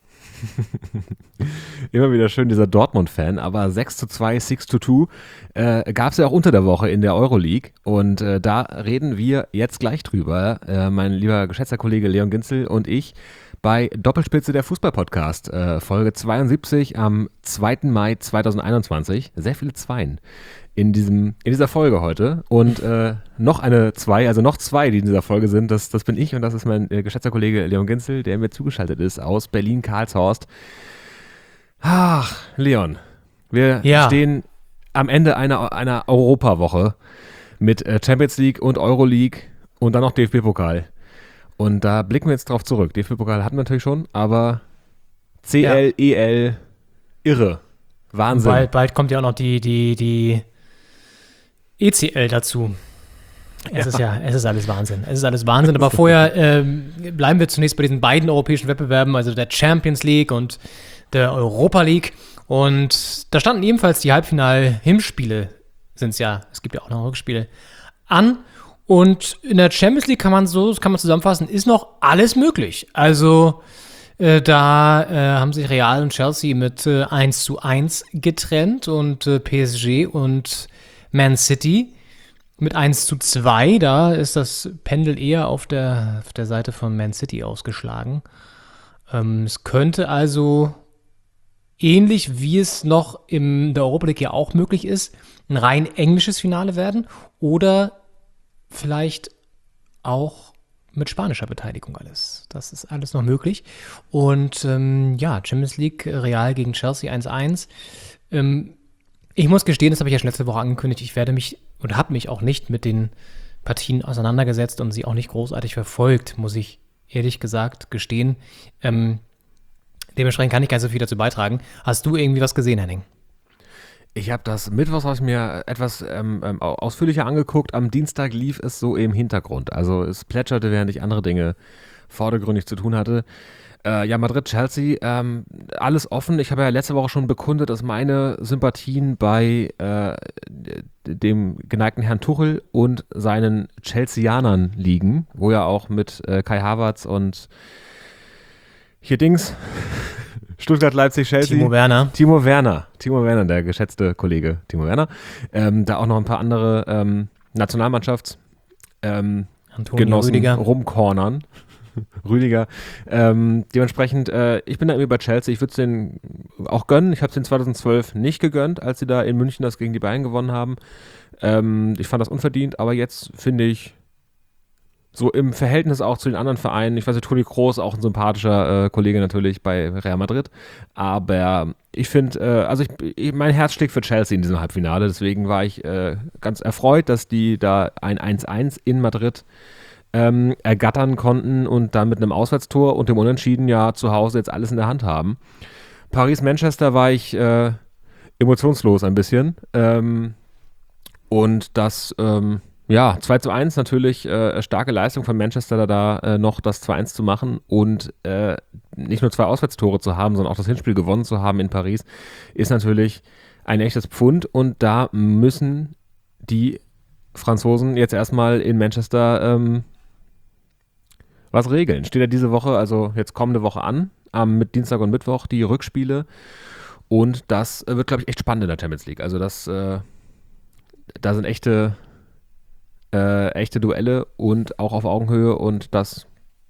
Immer wieder schön, dieser Dortmund-Fan, aber sechs zu zwei, six to two äh, gab es ja auch unter der Woche in der Euroleague und äh, da reden wir jetzt gleich drüber, äh, mein lieber geschätzter Kollege Leon Ginzel und ich bei Doppelspitze der Fußball-Podcast, äh, Folge zweiundsiebzig am zweiten Mai zweitausendeinundzwanzig, sehr viele Zweien in, diesem, in dieser Folge heute und äh, noch eine zwei, also noch zwei, die in dieser Folge sind, das, das bin ich und das ist mein äh, geschätzter Kollege Leon Ginzel, der mir zugeschaltet ist aus Berlin-Karlshorst. Ach, Leon, wir ja. stehen am Ende einer, einer Europawoche mit äh, Champions League und Euroleague und dann noch D F B-Pokal. Und da blicken wir jetzt drauf zurück. D F B-Pokal hatten wir natürlich schon, aber C L, ja. E L, irre. Wahnsinn. Bald, bald kommt ja auch noch die, die, die E C L dazu. Es ja. ist ja, es ist alles Wahnsinn. Es ist alles Wahnsinn. Aber vorher ähm, bleiben wir zunächst bei diesen beiden europäischen Wettbewerben, also der Champions League und der Europa League. Und da standen ebenfalls die Halbfinal-Hinspiele, sind es ja, es gibt ja auch noch Rückspiele, an. Und in der Champions League kann man so, das kann man zusammenfassen, ist noch alles möglich. Also äh, da äh, haben sich Real und Chelsea mit äh, eins zu eins getrennt und äh, P S G und Man City mit eins zu zwei. Da ist das Pendel eher auf der, auf der Seite von Man City ausgeschlagen. Ähm, es könnte also ähnlich wie es noch in der Europa League ja auch möglich ist, ein rein englisches Finale werden oder vielleicht auch mit spanischer Beteiligung alles. Das ist alles noch möglich. Und ähm, ja, Champions League, Real gegen Chelsea eins eins. Ähm, ich muss gestehen, das habe ich ja schon letzte Woche angekündigt, ich werde mich oder habe mich auch nicht mit den Partien auseinandergesetzt und sie auch nicht großartig verfolgt, muss ich ehrlich gesagt gestehen. Ähm, Dementsprechend kann ich gar nicht so viel dazu beitragen. Hast du irgendwie was gesehen, Henning? Ich habe das Mittwochs habe ich mir etwas ähm, ähm, ausführlicher angeguckt. Am Dienstag lief es so im Hintergrund. Also es plätscherte, während ich andere Dinge vordergründig zu tun hatte. Äh, ja, Madrid, Chelsea, ähm, alles offen. Ich habe ja letzte Woche schon bekundet, dass meine Sympathien bei äh, dem geneigten Herrn Tuchel und seinen Chelseanern liegen, wo ja auch mit äh, Kai Havertz und hier Dings, Stuttgart, Leipzig, Chelsea. Timo Werner. Timo Werner. Timo Werner, der geschätzte Kollege Timo Werner. Ähm, da auch noch ein paar andere ähm, Nationalmannschafts ähm, Genossen Rüdiger. rumcornern. Rüdiger. Ähm, dementsprechend, äh, ich bin da irgendwie bei Chelsea. Ich würde es denen auch gönnen. Ich habe es den zweitausendzwölf nicht gegönnt, als sie da in München das gegen die Bayern gewonnen haben. Ähm, ich fand das unverdient, aber jetzt finde ich so im Verhältnis auch zu den anderen Vereinen, ich weiß nicht, Toni Kroos, auch ein sympathischer äh, Kollege natürlich bei Real Madrid, aber ich finde, äh, also ich, ich, mein Herz schlägt für Chelsea in diesem Halbfinale, deswegen war ich äh, ganz erfreut, dass die da ein eins eins in Madrid ähm, ergattern konnten und dann mit einem Auswärtstor und dem Unentschieden ja zu Hause jetzt alles in der Hand haben. Paris-Manchester war ich äh, emotionslos ein bisschen ähm, und das ähm, ja, zwei zu eins natürlich, äh, starke Leistung von Manchester, da, da äh, noch das zwei eins zu machen und äh, nicht nur zwei Auswärtstore zu haben, sondern auch das Hinspiel gewonnen zu haben in Paris, ist natürlich ein echtes Pfund und da müssen die Franzosen jetzt erstmal in Manchester ähm, was regeln. Steht ja diese Woche, also jetzt kommende Woche an, am mit Dienstag und Mittwoch die Rückspiele und das wird, glaube ich, echt spannend in der Champions League. Also das, äh, da sind echte, äh, echte Duelle und auch auf Augenhöhe und das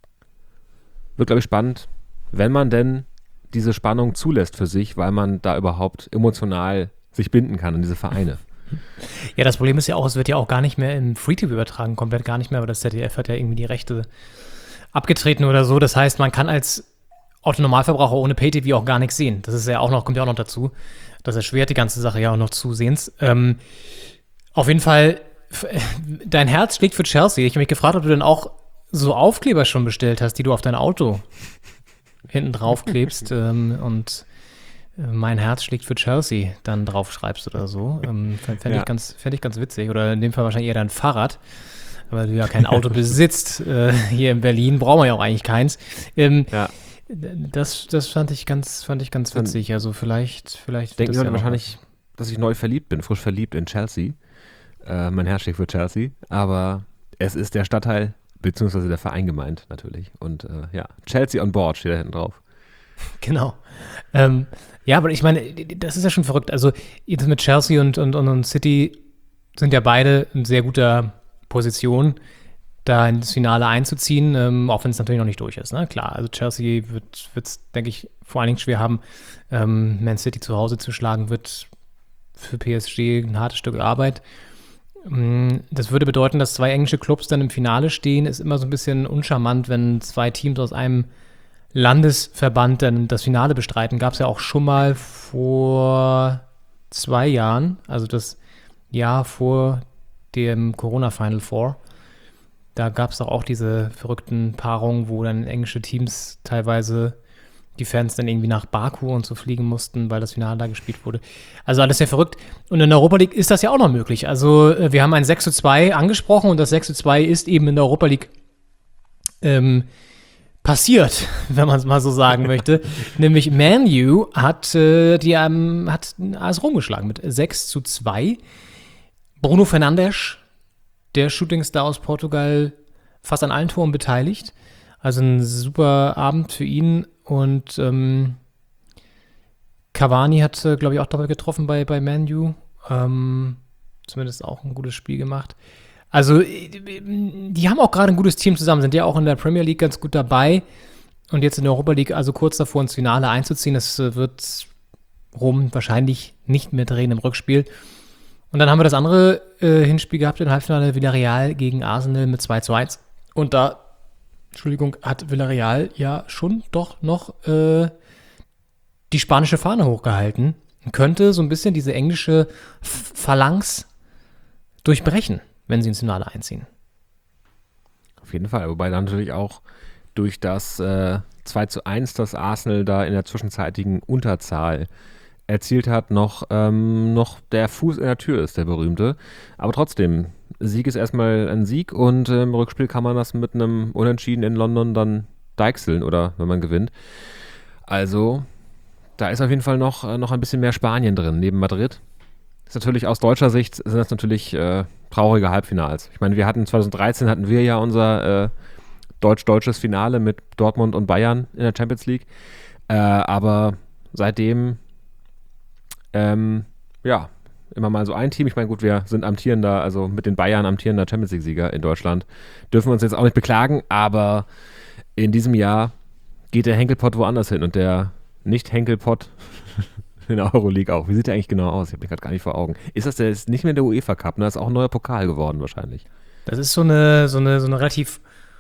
wird, glaube ich, spannend, wenn man denn diese Spannung zulässt für sich, weil man da überhaupt emotional sich binden kann an diese Vereine. Ja, das Problem ist ja auch, es wird ja auch gar nicht mehr im Free-T V übertragen, komplett gar nicht mehr, aber das Z D F hat ja irgendwie die Rechte abgetreten oder so. Das heißt, man kann als Otto-Normalverbraucher ohne Pay-T V auch gar nichts sehen. Das ist ja auch noch, kommt ja auch noch dazu. Das erschwert die ganze Sache ja auch noch zusehends. Ähm, auf jeden Fall, f- dein Herz schlägt für Chelsea. Ich habe mich gefragt, ob du denn auch so Aufkleber schon bestellt hast, die du auf dein Auto hinten drauf klebst ähm, und äh, mein Herz schlägt für Chelsea dann drauf schreibst oder so. Ähm, Fände Ja. ich, ganz- fänd ich ganz witzig. Oder in dem Fall wahrscheinlich eher dein Fahrrad, weil du ja kein Auto besitzt. Äh, hier in Berlin brauchen wir ja auch eigentlich keins. Ähm, Ja. Das, das fand ich ganz, fand ich ganz Dann witzig. Also vielleicht, vielleicht Denken das die Leute ja noch wahrscheinlich, dass ich neu verliebt bin, frisch verliebt in Chelsea. Äh, mein Herz schlägt für Chelsea, aber es ist der Stadtteil beziehungsweise der Verein gemeint natürlich. Und äh, ja, Chelsea on board steht da hinten drauf. Genau. Ähm, ja, aber ich meine, das ist ja schon verrückt. Also jetzt mit Chelsea und, und, und, und City sind ja beide in sehr guter Position, da ins Finale einzuziehen, ähm, auch wenn es natürlich noch nicht durch ist. Ne? Klar, also Chelsea wird es, denke ich, vor allen Dingen schwer haben, ähm, Man City zu Hause zu schlagen, wird für P S G ein hartes Stück Arbeit. Mm, Das würde bedeuten, dass zwei englische Clubs dann im Finale stehen. Ist immer so ein bisschen uncharmant, wenn zwei Teams aus einem Landesverband dann das Finale bestreiten. Gab es ja auch schon mal vor zwei Jahren, also das Jahr vor dem Corona-Final Four. Da gab es doch auch diese verrückten Paarungen, wo dann englische Teams teilweise die Fans dann irgendwie nach Baku und so fliegen mussten, weil das Finale da gespielt wurde. Also alles sehr verrückt. Und in der Europa League ist das ja auch noch möglich. Also äh, wir haben ein sechs zu zwei angesprochen und das sechs zu zwei ist eben in der Europa League ähm, passiert, wenn man es mal so sagen möchte. Nämlich Man U hat, äh, die, ähm, hat A S Rom geschlagen mit sechs zu zwei. Bruno Fernandes, der Shootingstar aus Portugal, fast an allen Toren beteiligt. Also ein super Abend für ihn. Und ähm, Cavani hat, äh, glaube ich, auch doppelt getroffen bei, bei Man U. Ähm, zumindest auch ein gutes Spiel gemacht. Also die haben auch gerade ein gutes Team zusammen, sind ja auch in der Premier League ganz gut dabei. Und jetzt in der Europa League also kurz davor ins Finale einzuziehen. Das äh, wird Rom wahrscheinlich nicht mehr drehen im Rückspiel. Und dann haben wir das andere äh, Hinspiel gehabt im Halbfinale, Villarreal gegen Arsenal mit zwei zu eins. Und da, Entschuldigung, hat Villarreal ja schon doch noch äh, die spanische Fahne hochgehalten und könnte so ein bisschen diese englische F- Phalanx durchbrechen, wenn sie ins Finale einziehen. Auf jeden Fall, wobei dann natürlich auch durch das äh, zwei zu eins, das Arsenal da in der zwischenzeitigen Unterzahl erzielt hat, noch, ähm, noch der Fuß in der Tür ist, der berühmte. Aber trotzdem, Sieg ist erstmal ein Sieg und äh, im Rückspiel kann man das mit einem Unentschieden in London dann deichseln oder wenn man gewinnt. Also, da ist auf jeden Fall noch, äh, noch ein bisschen mehr Spanien drin, neben Madrid. Ist natürlich aus deutscher Sicht sind das natürlich äh, traurige Halbfinals. Ich meine, wir hatten zwanzig dreizehn hatten wir ja unser äh, deutsch-deutsches Finale mit Dortmund und Bayern in der Champions League. Äh, aber seitdem Ähm, ja, immer mal so ein Team. Ich meine, gut, wir sind amtierender, also mit den Bayern amtierender Champions League-Sieger in Deutschland. Dürfen wir uns jetzt auch nicht beklagen, aber in diesem Jahr geht der Henkelpott woanders hin und der Nicht-Henkelpott in der Euroleague auch. Wie sieht der eigentlich genau aus? Ich habe den gerade gar nicht vor Augen. Ist das der, ist nicht mehr der UEFA Cup, ne? Das ist auch ein neuer Pokal geworden wahrscheinlich. Das ist so eine, so eine, so eine relativ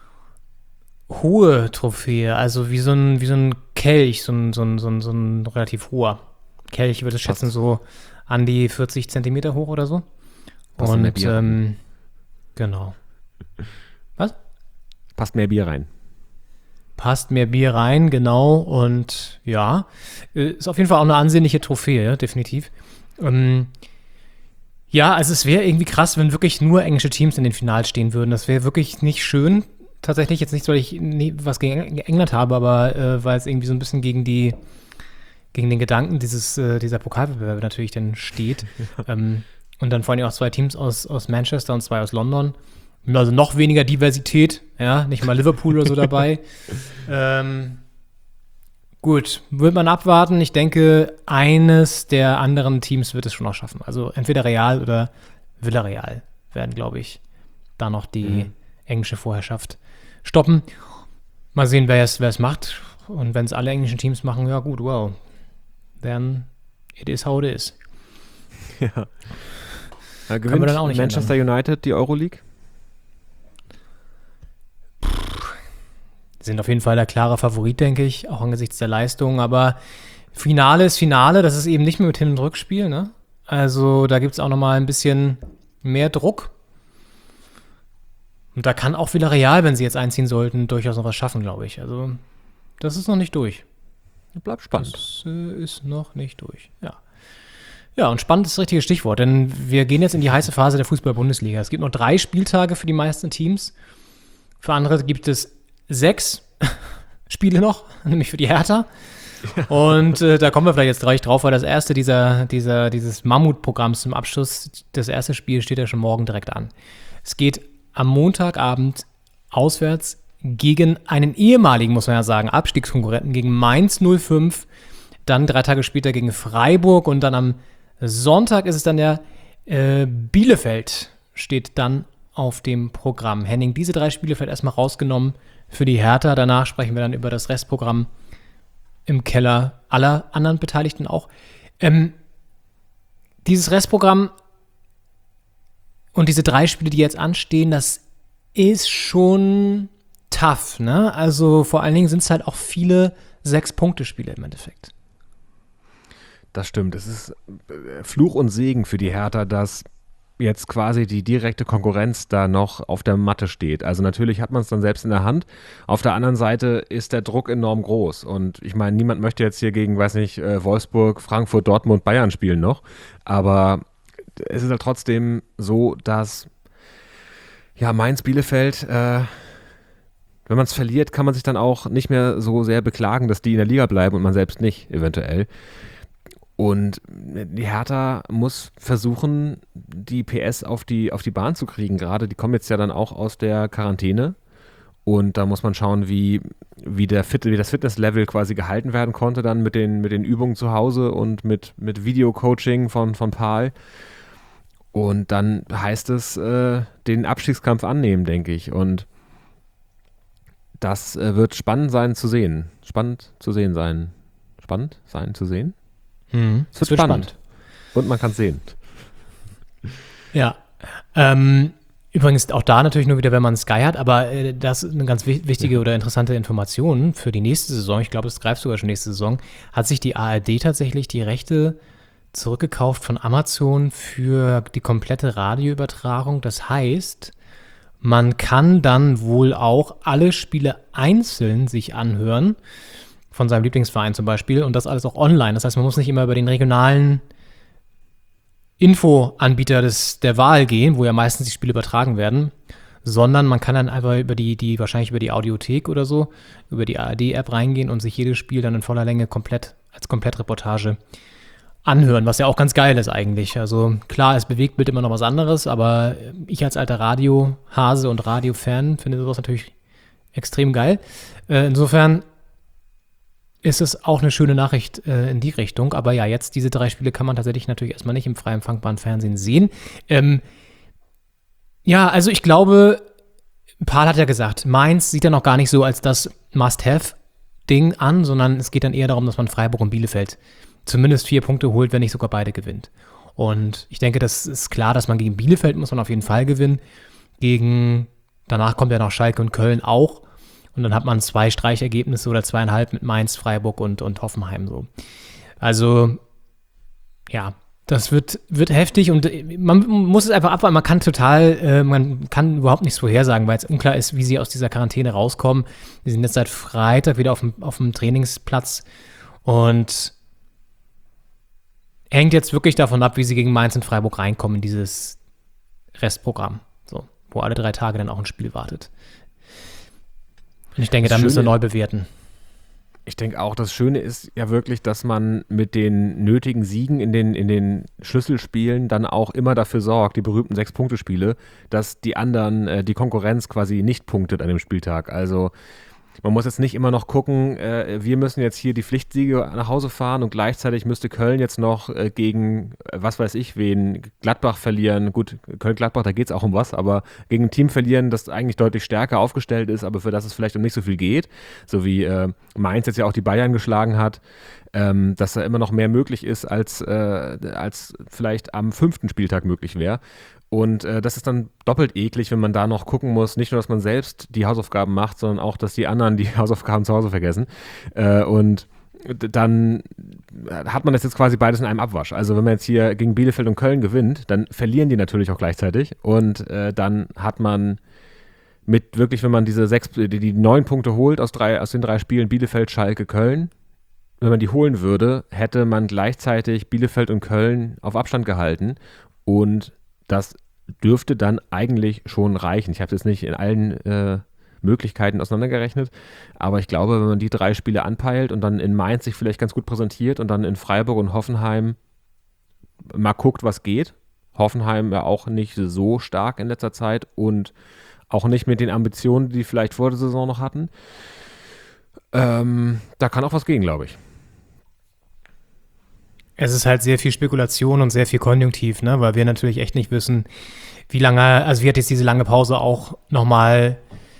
hohe Trophäe, also wie so ein, wie so ein Kelch, so ein, so ein, so ein, so ein relativ hoher Kelch, ich würde schätzen, so an die vierzig Zentimeter hoch oder so. Passt Und mehr Bier ähm, genau. Was? Passt mehr Bier rein. Passt mehr Bier rein, genau. Und ja, ist auf jeden Fall auch eine ansehnliche Trophäe, definitiv. Ähm, ja, also es wäre irgendwie krass, wenn wirklich nur englische Teams in den Finals stehen würden. Das wäre wirklich nicht schön. Tatsächlich jetzt nicht, weil ich nie was gegen England habe, aber äh, weil es irgendwie so ein bisschen gegen die gegen den Gedanken dieses, äh, dieser Pokalwettbewerbe natürlich dann steht. ähm, und dann vor allem auch zwei Teams aus, aus Manchester und zwei aus London. Also noch weniger Diversität, ja, nicht mal Liverpool oder so dabei. ähm, gut, wird man abwarten. Ich denke, eines der anderen Teams wird es schon noch schaffen. Also entweder Real oder Villarreal werden, glaube ich, da noch die mhm. englische Vorherrschaft stoppen. Mal sehen, wer es, wer es macht. Und wenn es alle englischen Teams machen, ja gut, wow. Then it is how it is. Ja. Da gewinnt wir dann auch nicht Manchester ändern. United die Euroleague? Sind auf jeden Fall der klare Favorit, denke ich, auch angesichts der Leistung. Aber Finale ist Finale, das ist eben nicht mehr mit Hin- und Rückspiel, ne? Also da gibt es auch nochmal ein bisschen mehr Druck. Und da kann auch Villarreal, wenn sie jetzt einziehen sollten, durchaus noch was schaffen, glaube ich. Also das ist noch nicht durch. Bleibt spannend. Das äh, ist noch nicht durch, ja. Ja, und spannend ist das richtige Stichwort, denn wir gehen jetzt in die heiße Phase der Fußball-Bundesliga. Es gibt noch drei Spieltage für die meisten Teams. Für andere gibt es sechs Spiele noch, nämlich für die Hertha. Und äh, da kommen wir vielleicht jetzt gleich drauf, weil das erste dieser, dieser, dieses Mammutprogramms zum Abschluss, das erste Spiel steht ja schon morgen direkt an. Es geht am Montagabend auswärts gegen einen ehemaligen, muss man ja sagen, Abstiegskonkurrenten, gegen Mainz null fünf, dann drei Tage später gegen Freiburg und dann am Sonntag ist es dann der äh, Bielefeld steht dann auf dem Programm. Henning, diese drei Spiele vielleicht erstmal rausgenommen für die Hertha. Danach sprechen wir dann über das Restprogramm im Keller aller anderen Beteiligten auch. Ähm, dieses Restprogramm und diese drei Spiele, die jetzt anstehen, das ist schon tough, ne? Also vor allen Dingen sind es halt auch viele Sechs-Punkte-Spiele im Endeffekt. Das stimmt. Es ist Fluch und Segen für die Hertha, dass jetzt quasi die direkte Konkurrenz da noch auf der Matte steht. Also natürlich hat man es dann selbst in der Hand. Auf der anderen Seite ist der Druck enorm groß. Und ich meine, niemand möchte jetzt hier gegen, weiß nicht, Wolfsburg, Frankfurt, Dortmund, Bayern spielen noch. Aber es ist halt trotzdem so, dass ja, Mainz, Bielefeld, äh, wenn man es verliert, kann man sich dann auch nicht mehr so sehr beklagen, dass die in der Liga bleiben und man selbst nicht, eventuell. Und die Hertha muss versuchen, die P S auf die, auf die Bahn zu kriegen. Gerade die kommen jetzt ja dann auch aus der Quarantäne. Und da muss man schauen, wie, wie, der Fit, wie das Fitnesslevel quasi gehalten werden konnte dann mit den, mit den Übungen zu Hause und mit, mit Videocoaching von, von Paul. Und dann heißt es, äh, den Abstiegskampf annehmen, denke ich. Und das äh, wird spannend sein zu sehen. Spannend zu sehen sein. Spannend sein zu sehen? Mhm. Es wird, wird spannend. spannend. Und man kann es sehen. Ja. Ähm, übrigens auch da natürlich nur wieder, wenn man Sky hat, aber äh, das ist eine ganz wichtige ja. oder interessante Information für die nächste Saison. Ich glaube, es greift sogar schon nächste Saison. Hat sich die A R D tatsächlich die Rechte zurückgekauft von Amazon für die komplette Radioübertragung. Das heißt, man kann dann wohl auch alle Spiele einzeln sich anhören, von seinem Lieblingsverein zum Beispiel, und das alles auch online. Das heißt, man muss nicht immer über den regionalen Infoanbieter des, der Wahl gehen, wo ja meistens die Spiele übertragen werden, sondern man kann dann einfach über die, die wahrscheinlich über die Audiothek oder so, über die A R D-App reingehen und sich jedes Spiel dann in voller Länge komplett als Komplettreportage anhören, was ja auch ganz geil ist eigentlich. Also klar, es bewegt Bild immer noch was anderes, aber ich als alter Radiohase und Radiofan finde sowas natürlich extrem geil. Äh, insofern ist es auch eine schöne Nachricht äh, in die Richtung. Aber ja, jetzt diese drei Spiele kann man tatsächlich natürlich erstmal nicht im frei empfangbaren Fernsehen sehen. Ähm, ja, also ich glaube, Paul hat ja gesagt, Mainz sieht ja noch gar nicht so als das Must-Have-Ding an, sondern es geht dann eher darum, dass man Freiburg und Bielefeld zumindest vier Punkte holt, wenn nicht sogar beide gewinnt. Und ich denke, das ist klar, dass man gegen Bielefeld muss man auf jeden Fall gewinnen. Gegen, danach kommt ja noch Schalke und Köln auch. Und dann hat man zwei Streichergebnisse oder zweieinhalb mit Mainz, Freiburg und, und Hoffenheim so. Also, ja, das wird, wird heftig und man muss es einfach abwarten. Man kann total, äh, man kann überhaupt nichts vorhersagen, weil es unklar ist, wie sie aus dieser Quarantäne rauskommen. Die sind jetzt seit Freitag wieder auf dem, auf dem Trainingsplatz und hängt jetzt wirklich davon ab, wie sie gegen Mainz und Freiburg reinkommen in dieses Restprogramm, so, wo alle drei Tage dann auch ein Spiel wartet. Und ich denke, da müssen wir neu bewerten. Ich denke auch, das Schöne ist ja wirklich, dass man mit den nötigen Siegen in den, in den Schlüsselspielen dann auch immer dafür sorgt, die berühmten Sechs-Punkte-Spiele, dass die anderen, äh, die Konkurrenz quasi nicht punktet an dem Spieltag. Also man muss jetzt nicht immer noch gucken, äh, wir müssen jetzt hier die Pflichtsiege nach Hause fahren und gleichzeitig müsste Köln jetzt noch äh, gegen, äh, was weiß ich, wen, Gladbach verlieren. Gut, Köln-Gladbach, da geht es auch um was, aber gegen ein Team verlieren, das eigentlich deutlich stärker aufgestellt ist, aber für das es vielleicht um nicht so viel geht, so wie äh, Mainz jetzt ja auch die Bayern geschlagen hat, ähm, dass da immer noch mehr möglich ist, als, äh, als vielleicht am fünften Spieltag möglich wäre. Und äh, das ist dann doppelt eklig, wenn man da noch gucken muss, nicht nur, dass man selbst die Hausaufgaben macht, sondern auch, dass die anderen die Hausaufgaben zu Hause vergessen. Äh, und d- dann hat man das jetzt quasi beides in einem Abwasch. Also wenn man jetzt hier gegen Bielefeld und Köln gewinnt, dann verlieren die natürlich auch gleichzeitig. Und äh, dann hat man mit wirklich, wenn man diese sechs, die, die neun Punkte holt aus, drei, aus den drei Spielen Bielefeld, Schalke, Köln, wenn man die holen würde, hätte man gleichzeitig Bielefeld und Köln auf Abstand gehalten. Und das dürfte dann eigentlich schon reichen. Ich habe es jetzt nicht in allen äh, Möglichkeiten auseinandergerechnet, aber ich glaube, wenn man die drei Spiele anpeilt und dann in Mainz sich vielleicht ganz gut präsentiert und dann in Freiburg und Hoffenheim mal guckt, was geht. Hoffenheim ja auch nicht so stark in letzter Zeit und auch nicht mit den Ambitionen, die die vielleicht vor der Saison noch hatten. Ähm, da kann auch was gehen, glaube ich. Es ist halt sehr viel Spekulation und sehr viel Konjunktiv, ne? Weil wir natürlich echt nicht wissen, wie lange, also wie hat jetzt diese lange Pause auch nochmal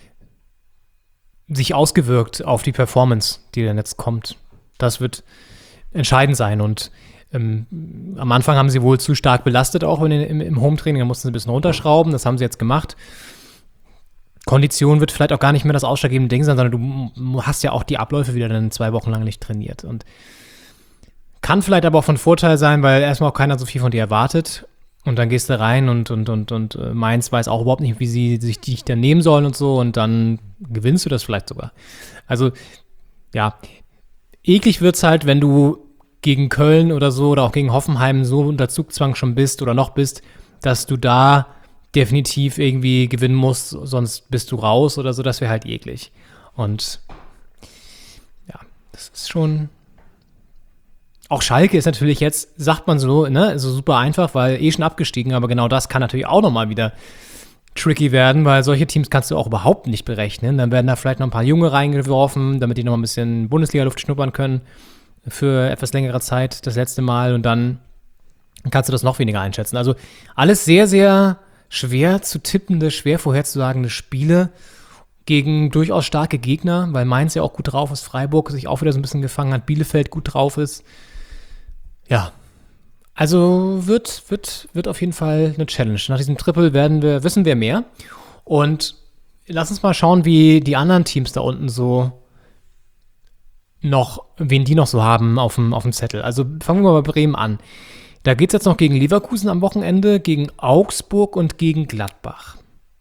sich ausgewirkt auf die Performance, die dann jetzt kommt. Das wird entscheidend sein und ähm, am Anfang haben sie wohl zu stark belastet, auch in den, im, im Home-Training, da mussten sie ein bisschen runterschrauben, das haben sie jetzt gemacht. Kondition wird vielleicht auch gar nicht mehr das ausschlaggebende Ding sein, sondern du hast ja auch die Abläufe wieder dann zwei Wochen lang nicht trainiert und kann vielleicht aber auch von Vorteil sein, weil erstmal auch keiner so viel von dir erwartet. Und dann gehst du rein und, und, und, und Mainz weiß auch überhaupt nicht, wie sie sich dich dann nehmen sollen und so. Und dann gewinnst du das vielleicht sogar. Also, ja, eklig wird's halt, wenn du gegen Köln oder so oder auch gegen Hoffenheim so unter Zugzwang schon bist oder noch bist, dass du da definitiv irgendwie gewinnen musst, sonst bist du raus oder so. Das wäre halt eklig. Und ja, das ist schon... Auch Schalke ist natürlich jetzt, sagt man so, ne, so super einfach, weil eh schon abgestiegen, aber genau das kann natürlich auch nochmal wieder tricky werden, weil solche Teams kannst du auch überhaupt nicht berechnen. Dann werden da vielleicht noch ein paar Junge reingeworfen, damit die noch ein bisschen Bundesliga-Luft schnuppern können für etwas längere Zeit das letzte Mal und dann kannst du das noch weniger einschätzen. Also alles sehr, sehr schwer zu tippende, schwer vorherzusagende Spiele gegen durchaus starke Gegner, weil Mainz ja auch gut drauf ist, Freiburg sich auch wieder so ein bisschen gefangen hat, Bielefeld gut drauf ist. Ja, also wird, wird, wird auf jeden Fall eine Challenge. Nach diesem Triple werden wir, wissen wir mehr. Und lass uns mal schauen, wie die anderen Teams da unten so noch, wen die noch so haben auf dem, auf dem Zettel. Also fangen wir mal bei Bremen an. Da geht es jetzt noch gegen Leverkusen am Wochenende, gegen Augsburg und gegen Gladbach.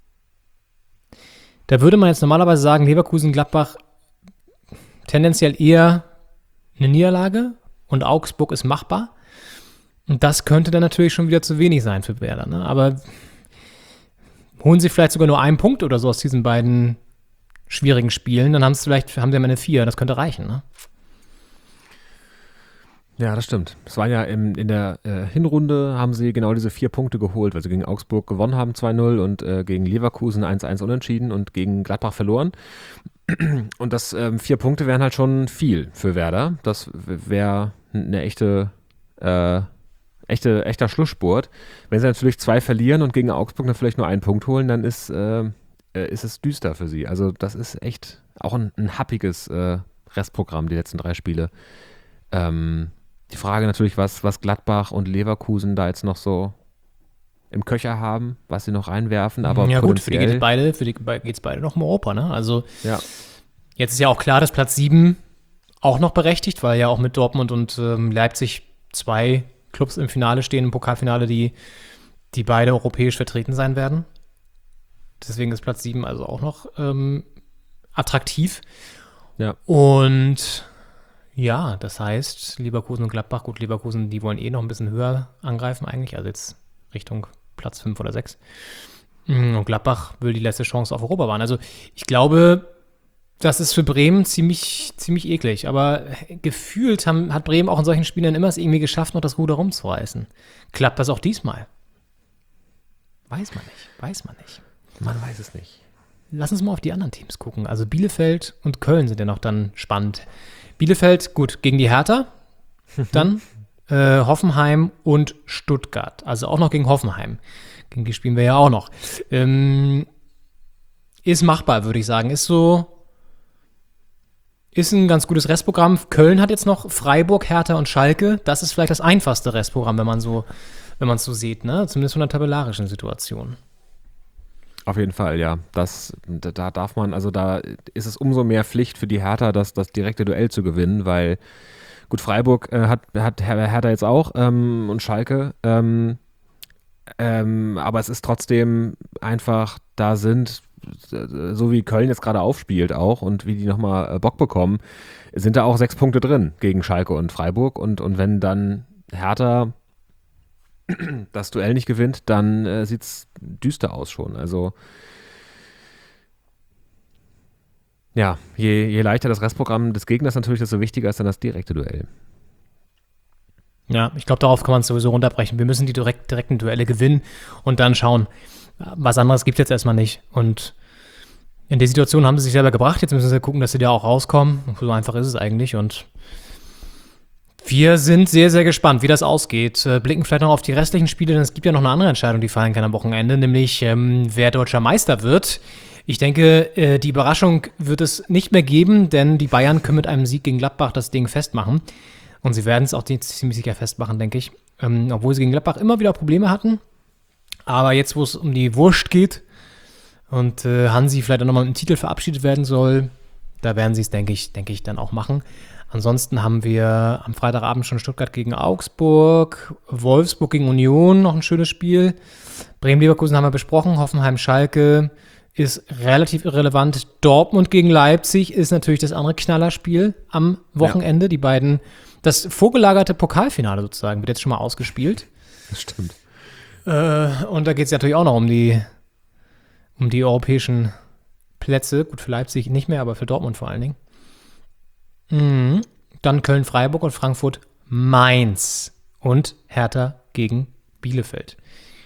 Da würde man jetzt normalerweise sagen, Leverkusen, Gladbach tendenziell eher eine Niederlage und Augsburg ist machbar. Und das könnte dann natürlich schon wieder zu wenig sein für Werder. Ne? Aber holen sie vielleicht sogar nur einen Punkt oder so aus diesen beiden schwierigen Spielen, dann haben sie vielleicht haben sie am Ende vier. Das könnte reichen. Ne? Ja, das stimmt. Es waren ja im, in der äh, Hinrunde haben sie genau diese vier Punkte geholt, weil sie gegen Augsburg gewonnen haben zwei null und äh, gegen Leverkusen eins eins unentschieden und gegen Gladbach verloren. Und das ähm, vier Punkte wären halt schon viel für Werder. Das wäre eine echte, äh, echte, echter Schlussspurt. Wenn sie natürlich zwei verlieren und gegen Augsburg dann vielleicht nur einen Punkt holen, dann ist, äh, ist es düster für sie. Also das ist echt auch ein, ein happiges äh, Restprogramm, die letzten drei Spiele. Ähm, die Frage natürlich, was, was Gladbach und Leverkusen da jetzt noch so im Köcher haben, was sie noch reinwerfen, aber ja gut, für die geht es beide, für die geht's beide noch um Europa, ne? Also ja. Jetzt ist ja auch klar, dass Platz sieben auch noch berechtigt, weil ja auch mit Dortmund und ähm, Leipzig zwei Clubs im Finale stehen, im Pokalfinale, die, die beide europäisch vertreten sein werden. Deswegen ist Platz sieben also auch noch ähm, attraktiv. Ja. Und ja, das heißt, Leverkusen und Gladbach, gut, Leverkusen, die wollen eh noch ein bisschen höher angreifen eigentlich, also jetzt Richtung Platz fünf oder sechs. Und Gladbach will die letzte Chance auf Europa wahren. Also ich glaube, Das ist für Bremen ziemlich, ziemlich eklig. Aber gefühlt haben, hat Bremen auch in solchen Spielen immer es irgendwie geschafft, noch das Ruder rumzureißen. Klappt das auch diesmal? Weiß man nicht, weiß man nicht. Man weiß es nicht. Lass uns mal auf die anderen Teams gucken. Also Bielefeld und Köln sind ja noch dann spannend. Bielefeld, gut, gegen die Hertha. Dann äh, Hoffenheim und Stuttgart. Also auch noch gegen Hoffenheim. Gegen die spielen wir ja auch noch. Ähm, ist machbar, würde ich sagen. Ist so, ist ein ganz gutes Restprogramm. Köln hat jetzt noch Freiburg, Hertha und Schalke. Das ist vielleicht das einfachste Restprogramm, wenn man so, wenn man es so sieht, ne? Zumindest von der tabellarischen Situation. Auf jeden Fall, ja. Das, da, da darf man, also da ist es umso mehr Pflicht für die Hertha, das, das direkte Duell zu gewinnen, weil gut, Freiburg äh, hat, hat Hertha jetzt auch ähm, und Schalke, ähm, ähm, aber es ist trotzdem einfach, da sind, so wie Köln jetzt gerade aufspielt auch und wie die nochmal Bock bekommen, sind da auch sechs Punkte drin gegen Schalke und Freiburg und, und wenn dann Hertha das Duell nicht gewinnt, dann äh, sieht es düster aus schon. Also ja, je, je leichter das Restprogramm des Gegners natürlich, desto wichtiger ist dann das direkte Duell. Ja, ich glaube, darauf kann man es sowieso runterbrechen. Wir müssen die direkt, direkten Duelle gewinnen und dann schauen. Was anderes gibt es jetzt erstmal nicht. Und in der Situation haben sie sich selber gebracht. Jetzt müssen sie gucken, dass sie da auch rauskommen. So einfach ist es eigentlich. Und wir sind sehr, sehr gespannt, wie das ausgeht. Äh, blicken vielleicht noch auf die restlichen Spiele, denn es gibt ja noch eine andere Entscheidung, die fallen kann am Wochenende, nämlich ähm, wer deutscher Meister wird. Ich denke, äh, die Überraschung wird es nicht mehr geben, denn die Bayern können mit einem Sieg gegen Gladbach das Ding festmachen. Und sie werden es auch ziemlich sicher festmachen, denke ich. Ähm, obwohl sie gegen Gladbach immer wieder Probleme hatten. Aber jetzt, wo es um die Wurst geht und äh, Hansi vielleicht auch nochmal mit dem Titel verabschiedet werden soll, da werden sie es, denke ich, denke ich, dann auch machen. Ansonsten haben wir am Freitagabend schon Stuttgart gegen Augsburg, Wolfsburg gegen Union, noch ein schönes Spiel. Bremen-Leverkusen haben wir besprochen, Hoffenheim-Schalke ist relativ irrelevant. Dortmund gegen Leipzig ist natürlich das andere Knallerspiel am Wochenende. Ja. Die beiden, das vorgelagerte Pokalfinale sozusagen, wird jetzt schon mal ausgespielt. Das stimmt. Äh, und da geht es natürlich auch noch um die, um die europäischen Plätze. Gut, für Leipzig nicht mehr, aber für Dortmund vor allen Dingen. Mhm. Dann Köln-Freiburg und Frankfurt-Mainz und Hertha gegen Bielefeld.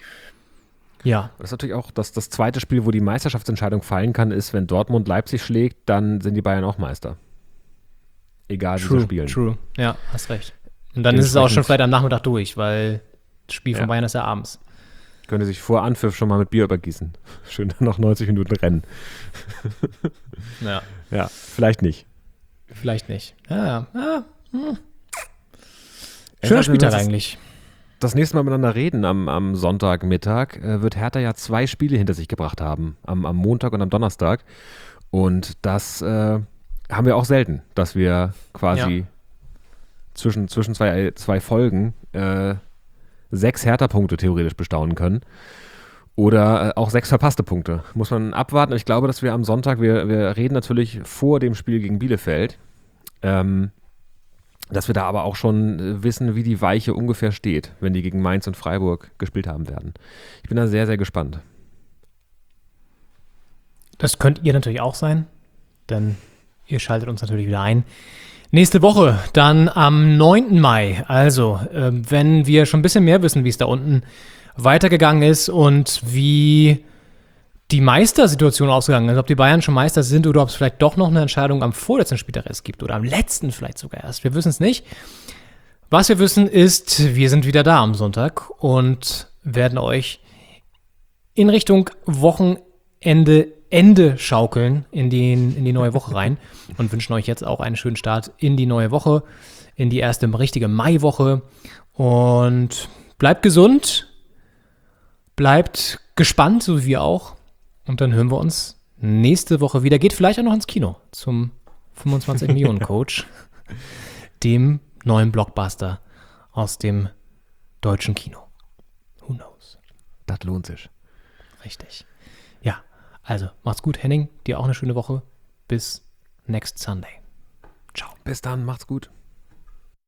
Ja. Das ist natürlich auch das, das zweite Spiel, wo die Meisterschaftsentscheidung fallen kann, ist, wenn Dortmund Leipzig schlägt, dann sind die Bayern auch Meister. Egal, wie sie spielen. True, ja, hast recht. Und dann ist es auch schon vielleicht am Nachmittag durch, weil das Spiel von ja. Bayern ist ja abends. Könnte sich vor Anpfiff schon mal mit Bier übergießen. Schön dann noch neunzig Minuten rennen. Ja. Ja, vielleicht nicht. Vielleicht nicht. Ja, ja. Hm. Schöner Spieltag eigentlich. Das nächste Mal miteinander reden am, am Sonntagmittag äh, wird Hertha ja zwei Spiele hinter sich gebracht haben. Am, am Montag und am Donnerstag. Und das äh, haben wir auch selten, dass wir quasi ja. zwischen, zwischen zwei, zwei Folgen äh, sechs Hertha-Punkte theoretisch bestaunen können. Oder äh, auch sechs verpasste Punkte. Muss man abwarten. Ich glaube, dass wir am Sonntag, wir, wir reden natürlich vor dem Spiel gegen Bielefeld, ähm, dass wir da aber auch schon wissen, wie die Weiche ungefähr steht, wenn die gegen Mainz und Freiburg gespielt haben werden. Ich bin da sehr, sehr gespannt. Das könnt ihr natürlich auch sein, denn ihr schaltet uns natürlich wieder ein. Nächste Woche, dann am neunten Mai. Also, äh, wenn wir schon ein bisschen mehr wissen, wie es da unten weitergegangen ist und wie die Meistersituation ausgegangen ist, ob die Bayern schon Meister sind oder ob es vielleicht doch noch eine Entscheidung am vorletzten Spieltag erst gibt oder am letzten vielleicht sogar erst. Wir wissen es nicht. Was wir wissen ist, wir sind wieder da am Sonntag und werden euch in Richtung Wochenende Ende schaukeln in die, in die neue Woche rein und wünschen euch jetzt auch einen schönen Start in die neue Woche, in die erste richtige Maiwoche und bleibt gesund. Bleibt gespannt, so wie wir auch. Und dann hören wir uns nächste Woche wieder. Geht vielleicht auch noch ins Kino zum fünfundzwanzig Millionen Coach, dem neuen Blockbuster aus dem deutschen Kino. Who knows? Das lohnt sich. Richtig. Ja, also macht's gut, Henning. Dir auch eine schöne Woche. Bis next Sunday. Ciao. Bis dann, macht's gut.